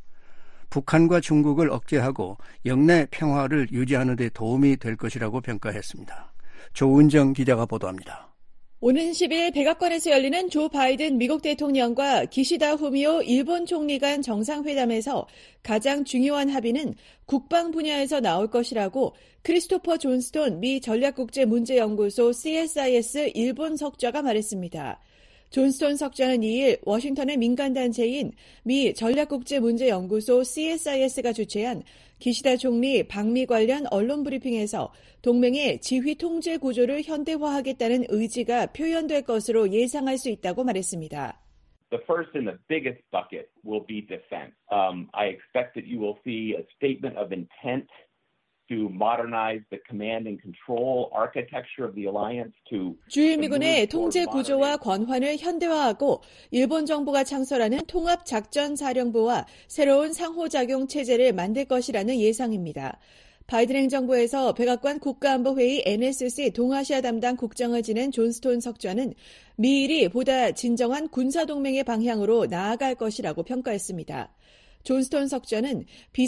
북한과 중국을 억제하고 영내 평화를 유지하는 데 도움이 될 것이라고 평가했습니다. 조은정 기자가 보도합니다. 오는 십 일 백악관에서 열리는 조 바이든 미국 대통령과 기시다 후미오 일본 총리 간 정상회담에서 가장 중요한 합의는 국방 분야에서 나올 것이라고 크리스토퍼 존스톤 미 전략국제문제연구소 씨에스아이에스 일본 석좌가 말했습니다. 존스톤 석좌는 이 일 워싱턴의 민간단체인 미 전략국제문제연구소 씨에스아이에스가 주최한 기시다 총리 방미 관련 언론 브리핑에서 동맹의 지휘 통제 구조를 현대화하겠다는 의지가 표현될 것으로 예상할 수 있다고 말했습니다. The first and the biggest bucket will be defense. Um, I expect that you will see a statement of intent to modernize the command and control architecture of the alliance to 주일 미군의 통제 구조와 권한을 현대화하고 일본 정부가 창설하는 통합작전사령부와 새로운 상호작용 체제를 만들 것이라는 예상입니다. 바이든 행정부에서 백악관 국가안보회의 엔에스씨 동아시아 담당 국장을 지낸 존스톤 석좌는 미일이 보다 진정한 군사동맹의 방향으로 나아갈 것이라고 평가했습니다. 존스톤 석좌는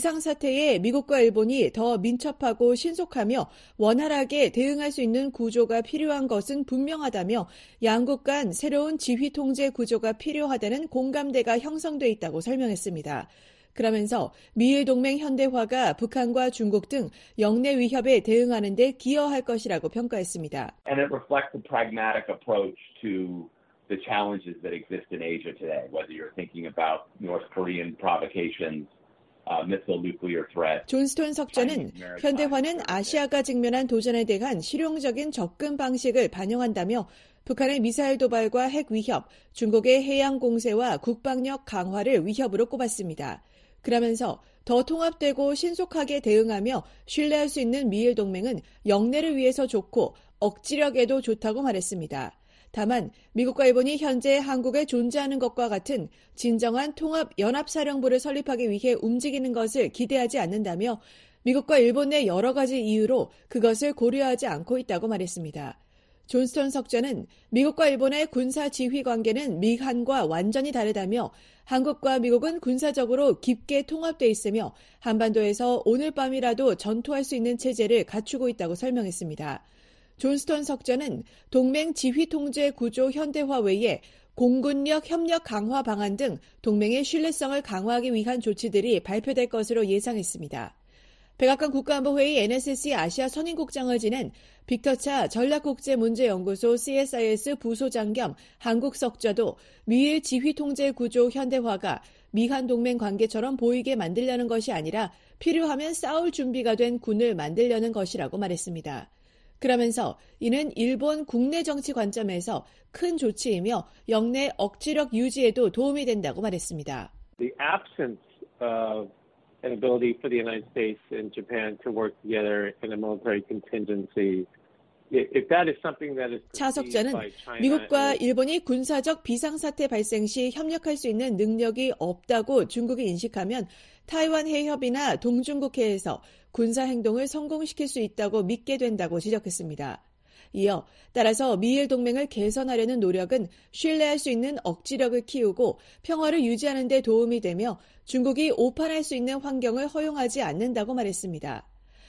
비상사태에 미국과 일본이 더 민첩하고 신속하며 원활하게 대응할 수 있는 구조가 필요한 것은 분명하다며 양국 간 새로운 지휘통제 구조가 필요하다는 공감대가 형성돼 있다고 설명했습니다. 그러면서 미일 동맹 현대화가 북한과 중국 등 영내 위협에 대응하는 데 기여할 것이라고 평가했습니다. And it reflects a pragmatic approach to the challenges that exist in Asia today, whether you're thinking about North Korean provocations, uh, missile nuclear threats. 존스톤 석전은 현대화는 아시아가 직면한 도전에 대한 실용적인 접근 방식을 반영한다며 북한의 미사일 도발과 핵 위협, 중국의 해양 공세와 국방력 강화를 위협으로 꼽았습니다. 그러면서 더 통합되고 신속하게 대응하며 신뢰할 수 있는 미일 동맹은 영내를 위해서 좋고 억지력에도 좋다고 말했습니다. 다만 미국과 일본이 현재 한국에 존재하는 것과 같은 진정한 통합 연합사령부를 설립하기 위해 움직이는 것을 기대하지 않는다며 미국과 일본 내 여러 가지 이유로 그것을 고려하지 않고 있다고 말했습니다. 존스톤 석전은 미국과 일본의 군사 지휘 관계는 미한과 완전히 다르다며 한국과 미국은 군사적으로 깊게 통합돼 있으며 한반도에서 오늘 밤이라도 전투할 수 있는 체제를 갖추고 있다고 설명했습니다. 존스톤 석전은 동맹 지휘 통제 구조 현대화 외에 공군력 협력 강화 방안 등 동맹의 신뢰성을 강화하기 위한 조치들이 발표될 것으로 예상했습니다. 백악관 국가안보회의 엔에스씨 아시아 선임국장을 지낸 빅터차 전략국제문제연구소 씨에스아이에스 부소장 겸 한국 석좌도 미일 지휘통제 구조 현대화가 미한 동맹 관계처럼 보이게 만들려는 것이 아니라 필요하면 싸울 준비가 된 군을 만들려는 것이라고 말했습니다. 그러면서 이는 일본 국내 정치 관점에서 큰 조치이며 영내 억지력 유지에도 도움이 된다고 말했습니다. The absence of an ability for the United States and Japan to work together in a military contingency. If that is something that is 차 석자는 미국과 일본이 군사적 비상사태 발생 시 협력할 수 있는 능력이 없다고 중국이 인식하면 타이완 해협이나 동중국해에서 군사행동을 성공시킬 수 있다고 믿게 된다고 지적했습니다. 이어 따라서 미일 동맹을 개선하려는 노력은 신뢰할 수 있는 억지력을 키우고 평화를 유지하는 데 도움이 되며 중국이 오판할 수 있는 환경을 허용하지 않는다고 말했습니다.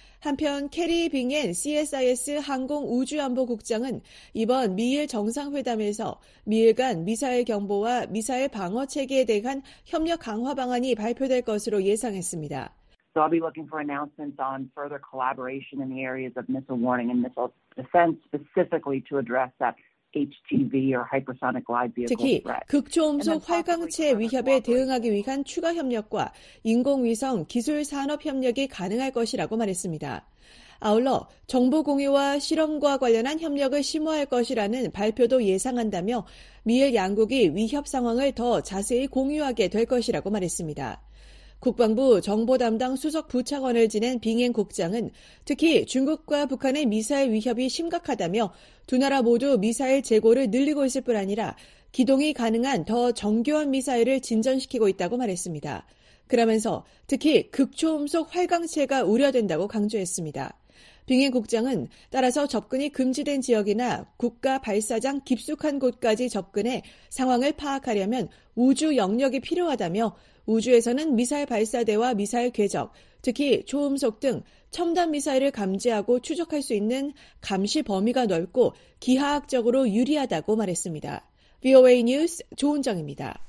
한편 캐리 빙엔 씨에스아이에스 항공우주안보국장은 이번 미일 정상회담에서 미일 간 미사일 경보와 미사일 방어 체계에 대한 협력 강화 방안이 발표될 것으로 예상했습니다. So I'll be looking for announcements on further collaboration in the areas of missile warning and missile defense, specifically to address that 에이치지브이 or hypersonic glide vehicle 특히 threat. 극초음속 활강체 위협에 대응하기 위한 추가 협력과 인공위성 기술 산업 협력이 가능할 것이라고 말했습니다. 아울러 정보 공유와 실험과 관련한 협력을 심화할 것이라는 발표도 예상한다며 미일 양국이 위협 상황을 더 자세히 공유하게 될 것이라고 말했습니다. 국방부 정보 담당 수석 부차관을 지낸 빙엔 국장은 특히 중국과 북한의 미사일 위협이 심각하다며 두 나라 모두 미사일 재고를 늘리고 있을 뿐 아니라 기동이 가능한 더 정교한 미사일을 진전시키고 있다고 말했습니다. 그러면서 특히 극초음속 활강체가 우려된다고 강조했습니다. 빙엔 국장은 따라서 접근이 금지된 지역이나 국가 발사장 깊숙한 곳까지 접근해 상황을 파악하려면 우주 영역이 필요하다며 우주에서는 미사일 발사대와 미사일 궤적, 특히 초음속 등 첨단 미사일을 감지하고 추적할 수 있는 감시 범위가 넓고 기하학적으로 유리하다고 말했습니다. 브이오에이 뉴스 조은정입니다.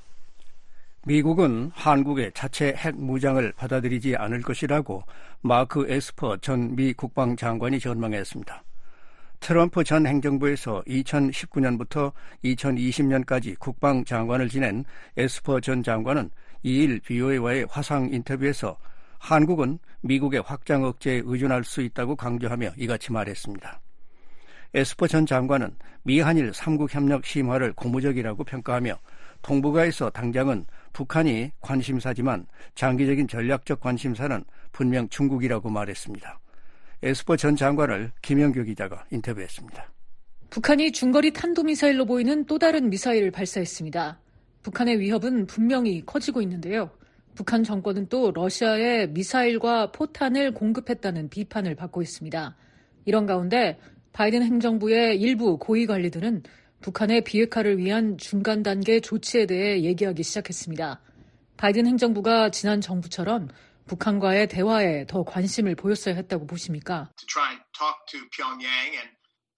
미국은 한국의 자체 핵 무장을 받아들이지 않을 것이라고 마크 에스퍼 전 미 국방장관이 전망했습니다. 트럼프 전 행정부에서 이천십구 년부터 이천이십 년까지 국방장관을 지낸 에스퍼 전 장관은 이일 브이오에이와의 화상 인터뷰에서 한국은 미국의 확장 억제에 의존할 수 있다고 강조하며 이같이 말했습니다. 에스퍼 전 장관은 미한일 삼국 협력 심화를 고무적이라고 평가하며 동북아에서 당장은 북한이 관심사지만 장기적인 전략적 관심사는 분명 중국이라고 말했습니다. 에스퍼 전 장관을 김영규 기자가 인터뷰했습니다. 북한이 중거리 탄도미사일로 보이는 또 다른 미사일을 발사했습니다. 북한의 위협은 분명히 커지고 있는데요. 북한 정권은 또 러시아에 미사일과 포탄을 공급했다는 비판을 받고 있습니다. 이런 가운데 바이든 행정부의 일부 고위 관리들은 북한의 비핵화를 위한 중간 단계 조치에 대해 얘기하기 시작했습니다. 바이든 행정부가 지난 정부처럼 북한과의 대화에 더 관심을 보였어야 했다고 보십니까? To try and talk to Pyongyang and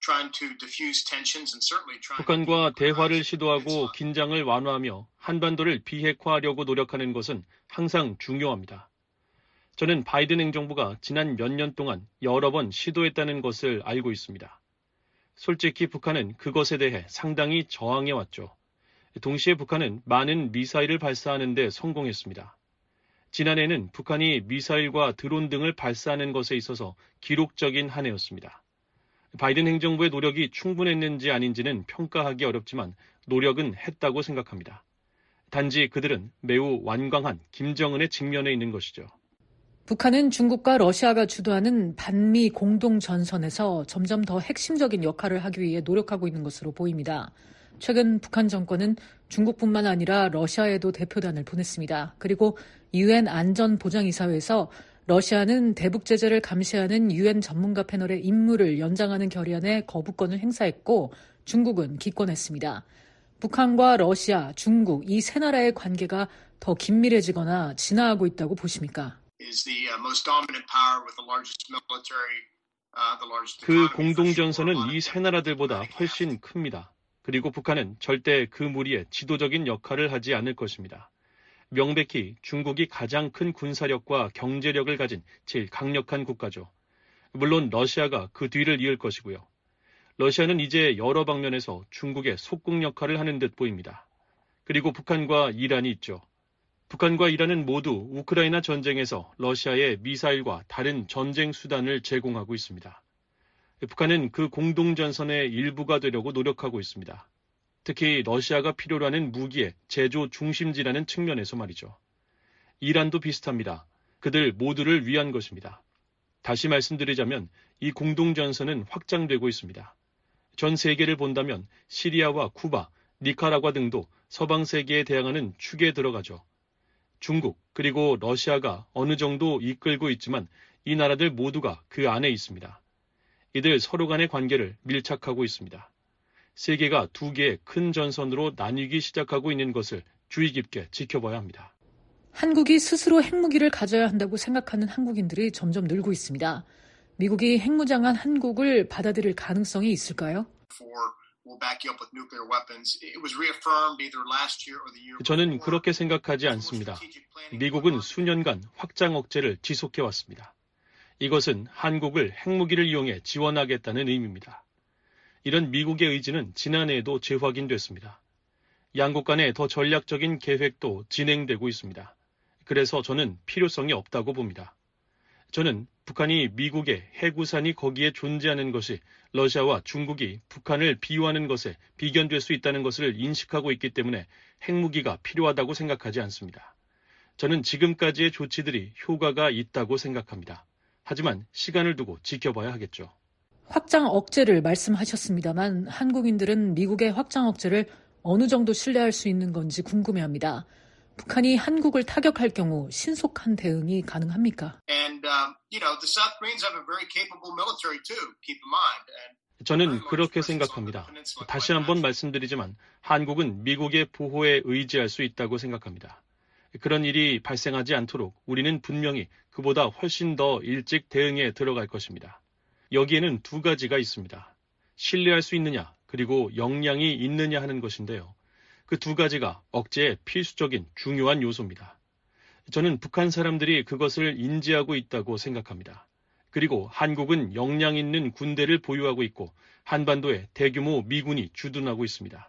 북한과 대화를 시도하고 긴장을 완화하며 한반도를 비핵화하려고 노력하는 것은 항상 중요합니다. 저는 바이든 행정부가 지난 몇 년 동안 여러 번 시도했다는 것을 알고 있습니다. 솔직히 북한은 그것에 대해 상당히 저항해왔죠. 동시에 북한은 많은 미사일을 발사하는 데 성공했습니다. 지난해는 북한이 미사일과 드론 등을 발사하는 것에 있어서 기록적인 한 해였습니다. 바이든 행정부의 노력이 충분했는지 아닌지는 평가하기 어렵지만 노력은 했다고 생각합니다. 단지 그들은 매우 완강한 김정은의 직면에 있는 것이죠. 북한은 중국과 러시아가 주도하는 반미 공동전선에서 점점 더 핵심적인 역할을 하기 위해 노력하고 있는 것으로 보입니다. 최근 북한 정권은 중국뿐만 아니라 러시아에도 대표단을 보냈습니다. 그리고 유엔 안전보장이사회에서 러시아는 대북 제재를 감시하는 유엔 전문가 패널의 임무를 연장하는 결의안에 거부권을 행사했고 중국은 기권했습니다. 북한과 러시아, 중국 이 세 나라의 관계가 더 긴밀해지거나 진화하고 있다고 보십니까? 그 공동전선은 이 세 나라들보다 훨씬 큽니다. 그리고 북한은 절대 그 무리에 지도적인 역할을 하지 않을 것입니다. 명백히 중국이 가장 큰 군사력과 경제력을 가진 제일 강력한 국가죠. 물론 러시아가 그 뒤를 이을 것이고요. 러시아는 이제 여러 방면에서 중국의 속국 역할을 하는 듯 보입니다. 그리고 북한과 이란이 있죠. 북한과 이란은 모두 우크라이나 전쟁에서 러시아에 미사일과 다른 전쟁 수단을 제공하고 있습니다. 북한은 그 공동전선의 일부가 되려고 노력하고 있습니다. 특히 러시아가 필요로 하는 무기의 제조 중심지라는 측면에서 말이죠. 이란도 비슷합니다. 그들 모두를 위한 것입니다. 다시 말씀드리자면 이 공동전선은 확장되고 있습니다. 전 세계를 본다면 시리아와 쿠바, 니카라과 등도 서방 세계에 대항하는 축에 들어가죠. 중국 그리고 러시아가 어느 정도 이끌고 있지만 이 나라들 모두가 그 안에 있습니다. 이들 서로 간의 관계를 밀착하고 있습니다. 세계가 두 개의 큰 전선으로 나뉘기 시작하고 있는 것을 주의 깊게 지켜봐야 합니다. 한국이 스스로 핵무기를 가져야 한다고 생각하는 한국인들이 점점 늘고 있습니다. 미국이 핵무장한 한국을 받아들일 가능성이 있을까요? 저는 그렇게 생각하지 않습니다. 미국은 수년간 확장 억제를 지속해왔습니다. 이것은 한국을 핵무기를 이용해 지원하겠다는 의미입니다. 이런 미국의 의지는 지난해에도 재확인됐습니다. 양국 간의 더 전략적인 계획도 진행되고 있습니다. 그래서 저는 필요성이 없다고 봅니다. 저는 북한이 미국의 핵우산이 거기에 존재하는 것이 러시아와 중국이 북한을 비유하는 것에 비견될 수 있다는 것을 인식하고 있기 때문에 핵무기가 필요하다고 생각하지 않습니다. 저는 지금까지의 조치들이 효과가 있다고 생각합니다. 하지만 시간을 두고 지켜봐야 하겠죠. 확장 억제를 말씀하셨습니다만 한국인들은 미국의 확장 억제를 어느 정도 신뢰할 수 있는 건지 궁금해합니다. 북한이 한국을 타격할 경우 신속한 대응이 가능합니까? And, um, you know, the South Koreans have a very capable military too, keep in mind. And 저는 그렇게 생각합니다. 다시 한번 말씀드리지만 한국은 미국의 보호에 의지할 수 있다고 생각합니다. 그런 일이 발생하지 않도록 우리는 분명히 그보다 훨씬 더 일찍 대응에 들어갈 것입니다. 여기에는 두 가지가 있습니다. 신뢰할 수 있느냐, 그리고 역량이 있느냐 하는 것인데요. 그 두 가지가 억제의 필수적인 중요한 요소입니다. 저는 북한 사람들이 그것을 인지하고 있다고 생각합니다. 그리고 한국은 역량 있는 군대를 보유하고 있고 한반도에 대규모 미군이 주둔하고 있습니다.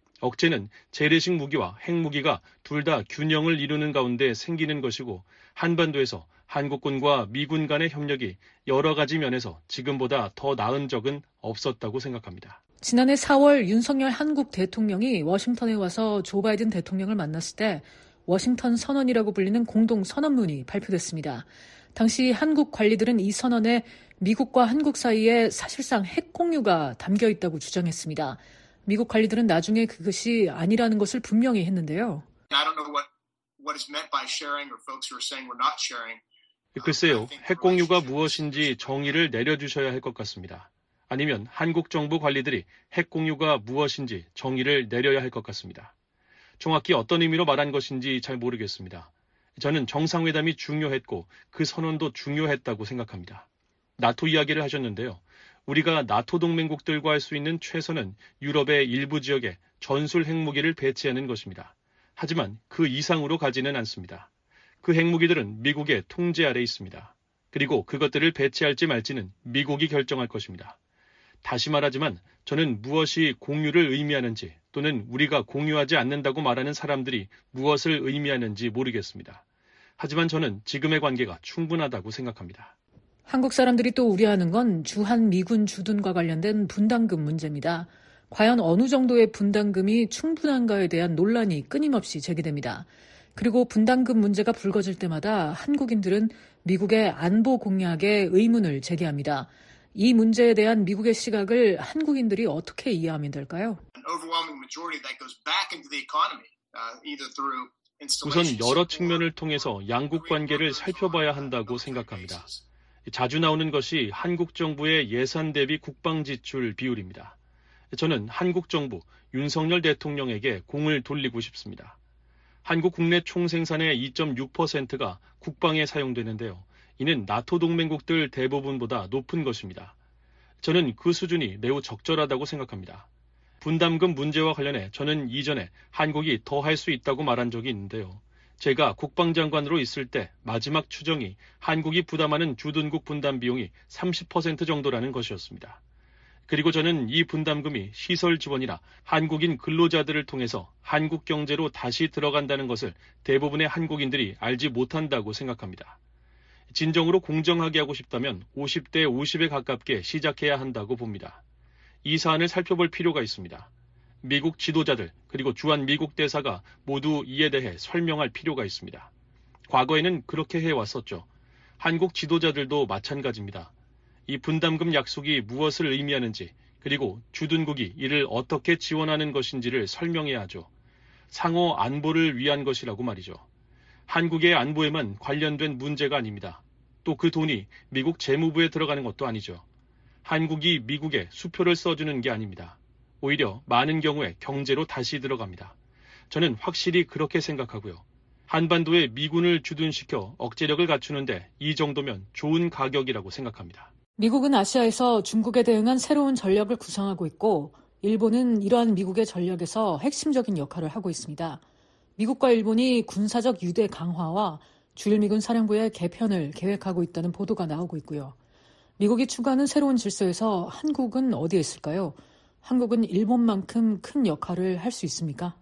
억제는 재래식 무기와 핵무기가 둘 다 균형을 이루는 가운데 생기는 것이고 한반도에서 한국군과 미군 간의 협력이 여러 가지 면에서 지금보다 더 나은 적은 없었다고 생각합니다. 지난해 사월 윤석열 한국 대통령이 워싱턴에 와서 조 바이든 대통령을 만났을 때 워싱턴 선언이라고 불리는 공동 선언문이 발표됐습니다. 당시 한국 관리들은 이 선언에 미국과 한국 사이에 사실상 핵 공유가 담겨 있다고 주장했습니다. 미국 관리들은 나중에 그것이 아니라는 것을 분명히 했는데요. I don't know what, what is meant by sharing or folks who are saying we're not sharing. 글쎄요, 핵 공유가 무엇인지 정의를 내려주셔야 할 것 같습니다. 아니면 한국 정부 관리들이 핵 공유가 무엇인지 정의를 내려야 할 것 같습니다. 정확히 어떤 의미로 말한 것인지 잘 모르겠습니다. 저는 정상회담이 중요했고 그 선언도 중요했다고 생각합니다. 나토 이야기를 하셨는데요. 우리가 나토 동맹국들과 할 수 있는 최선은 유럽의 일부 지역에 전술 핵무기를 배치하는 것입니다. 하지만 그 이상으로 가지는 않습니다. 그 핵무기들은 미국의 통제 아래 있습니다. 그리고 그것들을 배치할지 말지는 미국이 결정할 것입니다. 다시 말하지만 저는 무엇이 공유를 의미하는지 또는 우리가 공유하지 않는다고 말하는 사람들이 무엇을 의미하는지 모르겠습니다. 하지만 저는 지금의 관계가 충분하다고 생각합니다. 한국 사람들이 또 우려하는 건 주한 미군 주둔과 관련된 분담금 문제입니다. 과연 어느 정도의 분담금이 충분한가에 대한 논란이 끊임없이 제기됩니다. 그리고 분담금 문제가 불거질 때마다 한국인들은 미국의 안보 공약에 의문을 제기합니다. 이 문제에 대한 미국의 시각을 한국인들이 어떻게 이해하면 될까요? 우선 여러 측면을 통해서 양국 관계를 살펴봐야 한다고 생각합니다. 자주 나오는 것이 한국 정부의 예산 대비 국방 지출 비율입니다. 저는 한국 정부, 윤석열 대통령에게 공을 돌리고 싶습니다. 한국 국내 총생산의 이 점 육 퍼센트가 국방에 사용되는데요. 이는 나토 동맹국들 대부분보다 높은 것입니다. 저는 그 수준이 매우 적절하다고 생각합니다. 분담금 문제와 관련해 저는 이전에 한국이 더 할 수 있다고 말한 적이 있는데요. 제가 국방장관으로 있을 때 마지막 추정이 한국이 부담하는 주둔국 분담 비용이 삼십 퍼센트 정도라는 것이었습니다. 그리고 저는 이 분담금이 시설 지원이나 한국인 근로자들을 통해서 한국 경제로 다시 들어간다는 것을 대부분의 한국인들이 알지 못한다고 생각합니다. 진정으로 공정하게 하고 싶다면 오십 대 오십에 가깝게 시작해야 한다고 봅니다. 이 사안을 살펴볼 필요가 있습니다. 미국 지도자들 그리고 주한 미국 대사가 모두 이에 대해 설명할 필요가 있습니다. 과거에는 그렇게 해왔었죠. 한국 지도자들도 마찬가지입니다. 이 분담금 약속이 무엇을 의미하는지 그리고 주둔국이 이를 어떻게 지원하는 것인지를 설명해야 하죠. 상호 안보를 위한 것이라고 말이죠. 한국의 안보에만 관련된 문제가 아닙니다. 또 그 돈이 미국 재무부에 들어가는 것도 아니죠. 한국이 미국에 수표를 써주는 게 아닙니다. 오히려 많은 경우에 경제로 다시 들어갑니다. 저는 확실히 그렇게 생각하고요. 한반도에 미군을 주둔시켜 억제력을 갖추는데 이 정도면 좋은 가격이라고 생각합니다. 미국은 아시아에서 중국에 대응한 새로운 전략을 구상하고 있고 일본은 이러한 미국의 전략에서 핵심적인 역할을 하고 있습니다. 미국과 일본이 군사적 유대 강화와 주일미군 사령부의 개편을 계획하고 있다는 보도가 나오고 있고요. 미국이 추구하는 새로운 질서에서 한국은 어디에 있을까요? 한국은 일본만큼 큰 역할을 할 수 있습니까?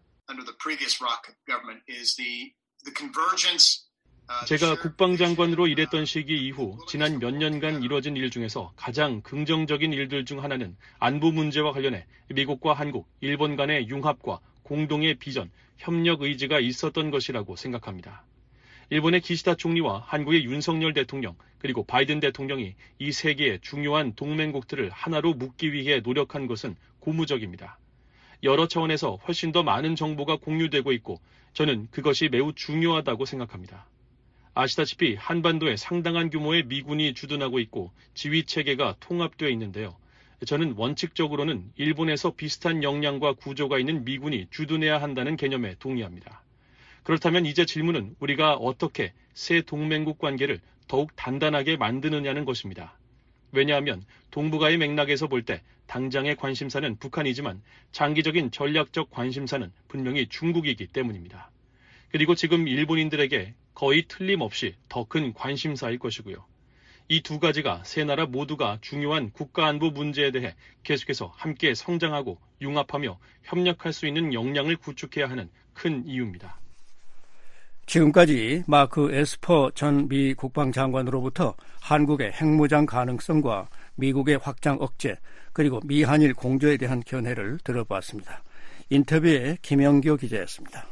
제가 국방장관으로 일했던 시기 이후 지난 몇 년간 이뤄진 일 중에서 가장 긍정적인 일들 중 하나는 안보 문제와 관련해 미국과 한국, 일본 간의 융합과 공동의 비전, 협력 의지가 있었던 것이라고 생각합니다. 일본의 기시다 총리와 한국의 윤석열 대통령 그리고 바이든 대통령이 이 세 개의 중요한 동맹국들을 하나로 묶기 위해 노력한 것은 고무적입니다. 여러 차원에서 훨씬 더 많은 정보가 공유되고 있고 저는 그것이 매우 중요하다고 생각합니다. 아시다시피 한반도에 상당한 규모의 미군이 주둔하고 있고 지휘체계가 통합되어 있는데요. 저는 원칙적으로는 일본에서 비슷한 역량과 구조가 있는 미군이 주둔해야 한다는 개념에 동의합니다. 그렇다면 이제 질문은 우리가 어떻게 새 동맹국 관계를 더욱 단단하게 만드느냐는 것입니다. 왜냐하면 동북아의 맥락에서 볼 때 당장의 관심사는 북한이지만 장기적인 전략적 관심사는 분명히 중국이기 때문입니다. 그리고 지금 일본인들에게 거의 틀림없이 더 큰 관심사일 것이고요. 이 두 가지가 세 나라 모두가 중요한 국가안보 문제에 대해 계속해서 함께 성장하고 융합하며 협력할 수 있는 역량을 구축해야 하는 큰 이유입니다. 지금까지 마크 에스퍼 전 미 국방장관으로부터 한국의 핵무장 가능성과 미국의 확장 억제 그리고 미한일 공조에 대한 견해를 들어봤습니다. 인터뷰에 김영교 기자였습니다.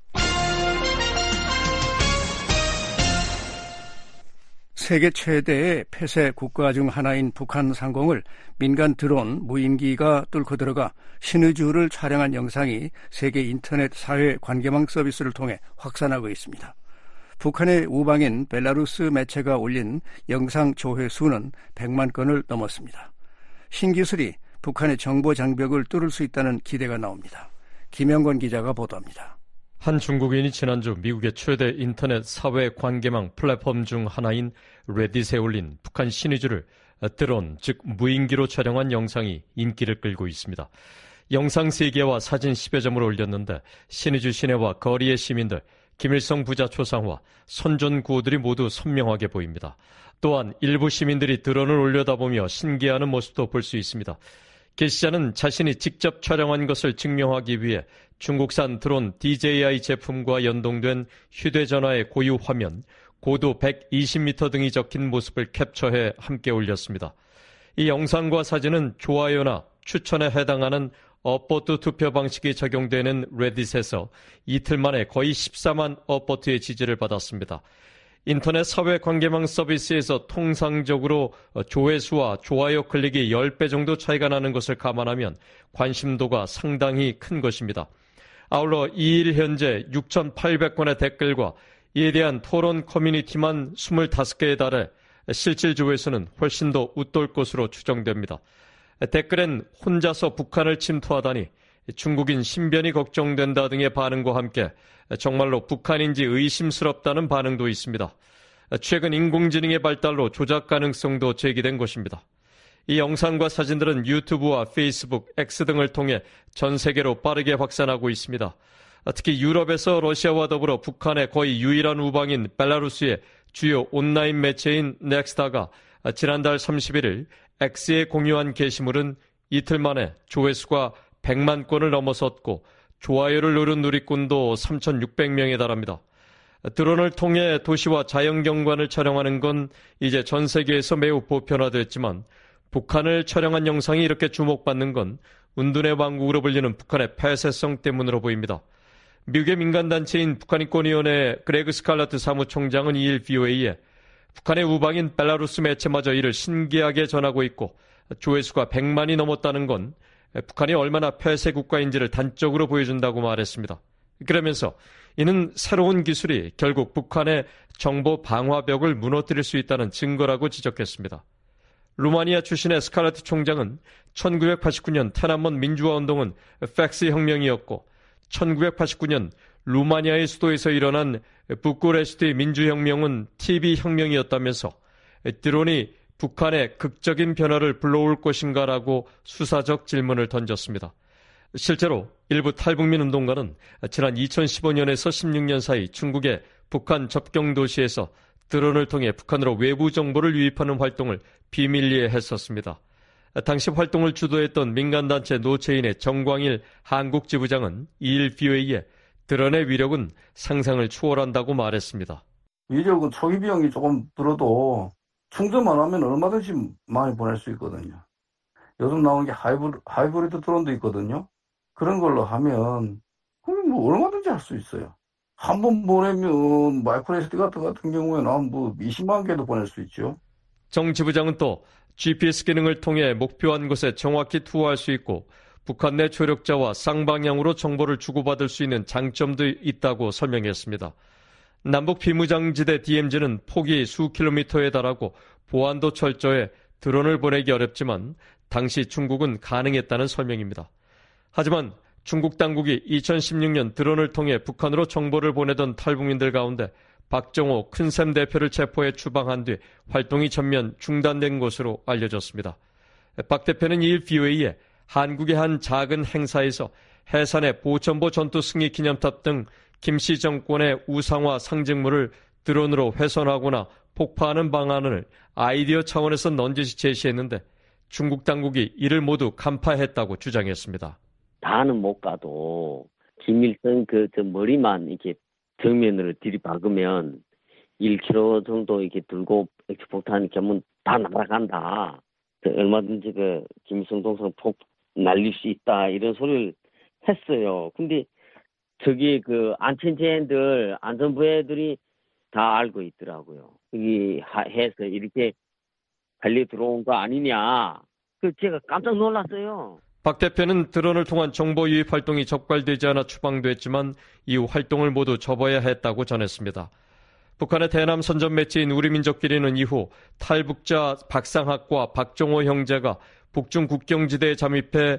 세계 최대의 폐쇄 국가 중 하나인 북한 상공을 민간 드론 무인기가 뚫고 들어가 신의주를 촬영한 영상이 세계 인터넷 사회 관계망 서비스를 통해 확산하고 있습니다. 북한의 우방인 벨라루스 매체가 올린 영상 조회수는 백만 건을 넘었습니다. 신기술이 북한의 정보 장벽을 뚫을 수 있다는 기대가 나옵니다. 김영건 기자가 보도합니다. 한 중국인이 지난주 미국의 최대 인터넷 사회 관계망 플랫폼 중 하나인 레딧에 올린 북한 신의주를 드론, 즉 무인기로 촬영한 영상이 인기를 끌고 있습니다. 영상 세 개와 사진 십여 점을 올렸는데 신의주 시내와 거리의 시민들, 김일성 부자 초상화, 선전 구호들이 모두 선명하게 보입니다. 또한 일부 시민들이 드론을 올려다보며 신기해하는 모습도 볼 수 있습니다. 게시자는 자신이 직접 촬영한 것을 증명하기 위해 중국산 드론 디제이아이 제품과 연동된 휴대전화의 고유 화면, 고도 백이십 미터 등이 적힌 모습을 캡처해 함께 올렸습니다. 이 영상과 사진은 좋아요나 추천에 해당하는 업보트 투표 방식이 적용되는 레딧에서 이틀 만에 거의 십사만 업보트의 지지를 받았습니다. 인터넷 사회관계망 서비스에서 통상적으로 조회수와 좋아요 클릭이 십 배 정도 차이가 나는 것을 감안하면 관심도가 상당히 큰 것입니다. 아울러 이 일 현재 육천팔백 건의 댓글과 이에 대한 토론 커뮤니티만 이십오 개에 달해 실질 조회수는 훨씬 더 웃돌 것으로 추정됩니다. 댓글엔 혼자서 북한을 침투하다니 중국인 신변이 걱정된다 등의 반응과 함께 정말로 북한인지 의심스럽다는 반응도 있습니다. 최근 인공지능의 발달로 조작 가능성도 제기된 것입니다. 이 영상과 사진들은 유튜브와 페이스북, X 등을 통해 전 세계로 빠르게 확산하고 있습니다. 특히 유럽에서 러시아와 더불어 북한의 거의 유일한 우방인 벨라루스의 주요 온라인 매체인 넥스타가 지난달 삼십일 일 X에 공유한 게시물은 이틀 만에 조회수가 백만 건을 넘어섰고 좋아요를 누른 누리꾼도 삼천육백 명에 달합니다. 드론을 통해 도시와 자연경관을 촬영하는 건 이제 전 세계에서 매우 보편화됐지만 북한을 촬영한 영상이 이렇게 주목받는 건 운둔의 왕국으로 불리는 북한의 폐쇄성 때문으로 보입니다. 미국의 민간단체인 북한인권위원회 그레그 스칼러트 사무총장은 이 일 브이오에이에 북한의 우방인 벨라루스 매체마저 이를 신기하게 전하고 있고 조회수가 백만이 넘었다는 건 북한이 얼마나 폐쇄 국가인지를 단적으로 보여준다고 말했습니다. 그러면서 이는 새로운 기술이 결국 북한의 정보 방화벽을 무너뜨릴 수 있다는 증거라고 지적했습니다. 루마니아 출신의 스칼러트 총장은 천구백팔십구 년 테난먼 민주화운동은 팩스 혁명이었고 천구백팔십구 년 루마니아의 수도에서 일어난 부쿠레슈트 민주혁명은 티비 혁명이었다면서 드론이 북한의 극적인 변화를 불러올 것인가라고 수사적 질문을 던졌습니다. 실제로 일부 탈북민 운동가는 지난 이천십오 년에서 십육 년 사이 중국의 북한 접경 도시에서 드론을 통해 북한으로 외부 정보를 유입하는 활동을 비밀리에 했었습니다. 당시 활동을 주도했던 민간단체 노체인의 정광일 한국지부장은 이 일 브이오에이에 드론의 위력은 상상을 초월한다고 말했습니다. 위력은 초기 비용이 조금 들어도 충전만 하면 얼마든지 많이 보낼 수 있거든요. 요즘 나오는 게 하이브리, 하이브리드 드론도 있거든요. 그런 걸로 하면 그럼 뭐 얼마든지 할 수 있어요. 한 번 보내면 마이크로 에스디 카드 같은 경우에는 한 뭐 이십만 개도 보낼 수 있죠. 정 지부장은 또 지피에스 기능을 통해 목표한 곳에 정확히 투하할 수 있고 북한 내 조력자와 쌍방향으로 정보를 주고받을 수 있는 장점도 있다고 설명했습니다. 남북 비무장지대 디엠지는 폭이 수 킬로미터에 달하고 보안도 철저해 드론을 보내기 어렵지만 당시 중국은 가능했다는 설명입니다. 하지만 중국 당국이 이천십육 년 드론을 통해 북한으로 정보를 보내던 탈북민들 가운데 박정호 큰샘 대표를 체포해 추방한 뒤 활동이 전면 중단된 것으로 알려졌습니다. 박 대표는 이 일 브이오에이에 한국의 한 작은 행사에서 해산의 보천보 전투 승리 기념탑 등 김씨 정권의 우상화 상징물을 드론으로 훼손하거나 폭파하는 방안을 아이디어 차원에서 넌지시 제시했는데 중국 당국이 이를 모두 간파했다고 주장했습니다. 다는 못 가도 김일성 그 저 머리만 이렇게 정면으로 들이박으면 일 킬로미터 정도 이렇게 들고 폭탄이 견문 다 날아간다. 얼마든지 그 김일성 동상 폭 날릴 수 있다 이런 소리를 했어요. 근데 저기 그 안천지인들 안전부 애들이 다 알고 있더라고요. 여기 해서 이렇게 달려 들어온 거 아니냐. 그 제가 깜짝 놀랐어요. 박 대표는 드론을 통한 정보 유입 활동이 적발되지 않아 추방됐지만 이후 활동을 모두 접어야 했다고 전했습니다. 북한의 대남 선전 매체인 우리민족끼리는 이후 탈북자 박상학과 박정호 형제가 북중 국경지대에 잠입해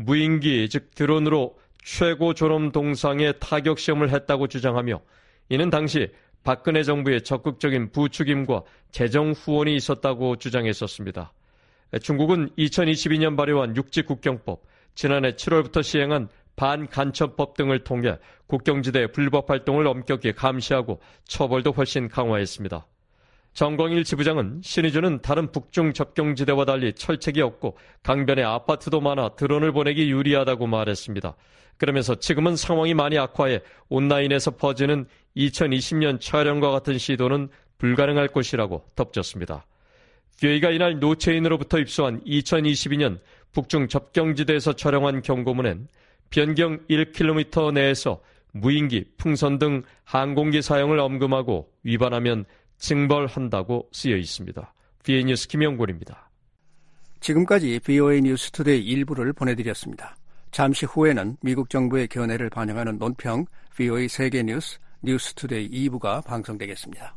무인기 즉 드론으로 최고 졸업 동상에 타격 시험을 했다고 주장하며 이는 당시 박근혜 정부의 적극적인 부추김과 재정 후원이 있었다고 주장했었습니다. 중국은 이천이십이 년 발효한 육지국경법, 지난해 칠월부터 시행한 반간첩법 등을 통해 국경지대 불법 활동을 엄격히 감시하고 처벌도 훨씬 강화했습니다. 정광일 지부장은 신의주는 다른 북중 접경지대와 달리 철책이 없고 강변에 아파트도 많아 드론을 보내기 유리하다고 말했습니다. 그러면서 지금은 상황이 많이 악화해 온라인에서 퍼지는 이천이십 년 촬영과 같은 시도는 불가능할 것이라고 덧붙였습니다. 비오이가 이날 노체인으로부터 입수한 이천이십이 년 북중 접경지대에서 촬영한 경고문엔 변경 일 킬로미터 내에서 무인기, 풍선 등 항공기 사용을 엄금하고 위반하면 징벌한다고 쓰여 있습니다. 비오에이 뉴스 김영곤입니다. 지금까지 비오에이 뉴스 투데이 일부를 보내드렸습니다. 잠시 후에는 미국 정부의 견해를 반영하는 논평 비오에이 세계뉴스 뉴스 투데이 이 부가 방송되겠습니다.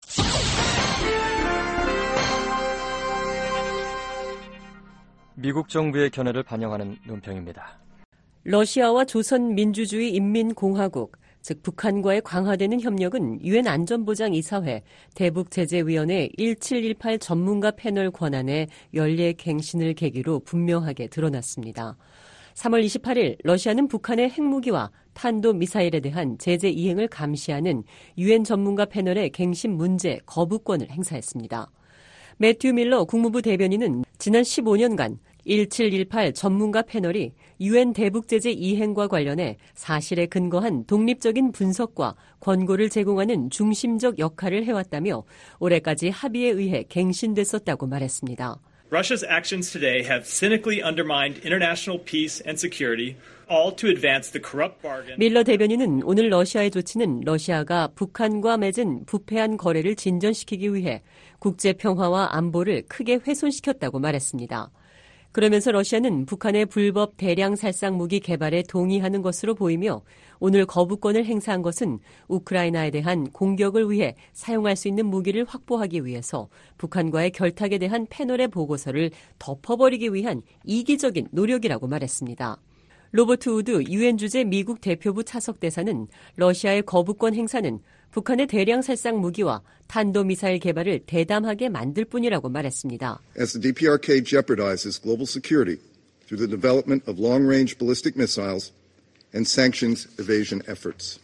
미국 정부의 견해를 반영하는 논평입니다. 러시아와 조선민주주의 인민공화국, 즉 북한과의 강화되는 협력은 유엔 안전보장이사회 대북제재위원회 일칠일팔 전문가 패널 권한의 연례 갱신을 계기로 분명하게 드러났습니다. 삼월 이십팔일 러시아는 북한의 핵무기와 탄도미사일에 대한 제재 이행을 감시하는 유엔 전문가 패널의 갱신 문제 거부권을 행사했습니다. 매튜 밀러 국무부 대변인은 지난 십오 년간 일칠일팔 전문가 패널이 유엔 대북제재 이행과 관련해 사실에 근거한 독립적인 분석과 권고를 제공하는 중심적 역할을 해왔다며 올해까지 합의에 의해 갱신됐었다고 말했습니다. Russia's actions today have cynically undermined international peace and security, all to advance the corrupt bargain. 밀러 대변인은 오늘 러시아의 조치는 러시아가 북한과 맺은 부패한 거래를 진전시키기 위해 국제 평화와 안보를 크게 훼손시켰다고 말했습니다. 그러면서 러시아는 북한의 불법 대량 살상 무기 개발에 동의하는 것으로 보이며 오늘 거부권을 행사한 것은 우크라이나에 대한 공격을 위해 사용할 수 있는 무기를 확보하기 위해서 북한과의 결탁에 대한 패널의 보고서를 덮어버리기 위한 이기적인 노력이라고 말했습니다. 로버트 우드 유엔 주재 미국 대표부 차석 대사는 러시아의 거부권 행사는 북한의 대량 살상 무기와 탄도미사일 개발을 대담하게 만들 뿐이라고 말했습니다. As the 디피아르케이 jeopardizes global security through the development of long-range ballistic missiles and sanctions evasion efforts.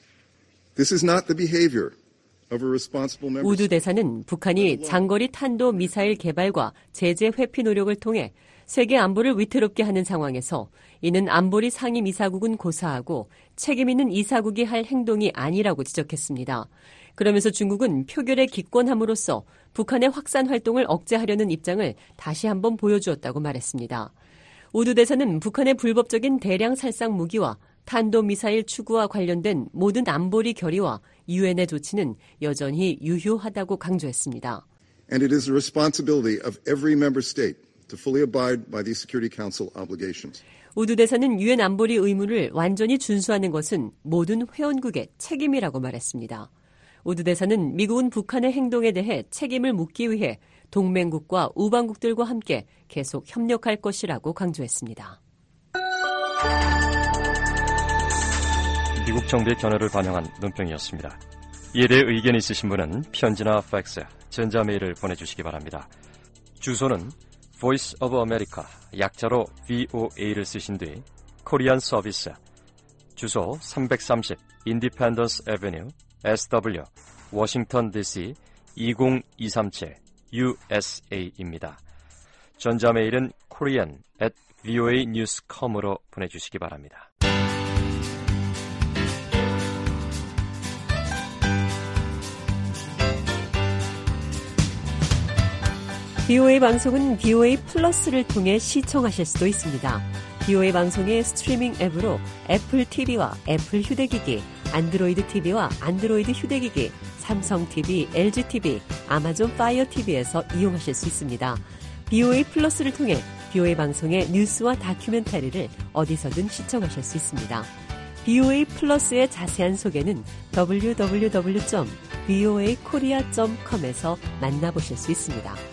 This is not the behavior of a responsible member. 우드 대사는 북한이 장거리 탄도 미사일 개발과 제재 회피 노력을 통해 세계 안보를 위태롭게 하는 상황에서 이는 안보리 상임 이사국은 고사하고 책임 있는 이사국이 할 행동이 아니라고 지적했습니다. 그러면서 중국은 표결에 기권함으로써 북한의 확산 활동을 억제하려는 입장을 다시 한번 보여주었다고 말했습니다. 우드 대사는 북한의 불법적인 대량 살상 무기와 탄도미사일 추구와 관련된 모든 안보리 결의와 유엔의 조치는 여전히 유효하다고 강조했습니다. And it is the responsibility of every member state to fully abide by these Security Council obligations. 우드 대사는 유엔 안보리 의무를 완전히 준수하는 것은 모든 회원국의 책임이라고 말했습니다. 우드 대사는 미국은 북한의 행동에 대해 책임을 묻기 위해 동맹국과 우방국들과 함께 계속 협력할 것이라고 강조했습니다. 미국 정부의 견해를 반영한 논평이었습니다. 이에 대해 의견이 있으신 분은 편지나 팩스, 전자메일을 보내주시기 바랍니다. 주소는 Voice of America, 약자로 브이오에이를 쓰신 뒤 코리안 서비스, 주소 삼백삼십 Independence Avenue, 에스더블유, 워싱턴 디씨 이공이삼칠 유에스에이입니다. 전자메일은 korean at voa news dot com으로 보내주시기 바랍니다. 비오에이 방송은 비오에이 플러스를 통해 시청하실 수도 있습니다. 비오에이 방송의 스트리밍 앱으로 애플 티비와 애플 휴대기기, 안드로이드 티비와 안드로이드 휴대기기, 삼성 티비, 엘지 티비, 아마존 파이어 티비에서 이용하실 수 있습니다. 비오에이 플러스를 통해 비오에이 방송의 뉴스와 다큐멘터리를 어디서든 시청하실 수 있습니다. 비오에이 플러스의 자세한 소개는 더블유 더블유 더블유 점 브이오에이 코리아 점 컴에서 만나보실 수 있습니다.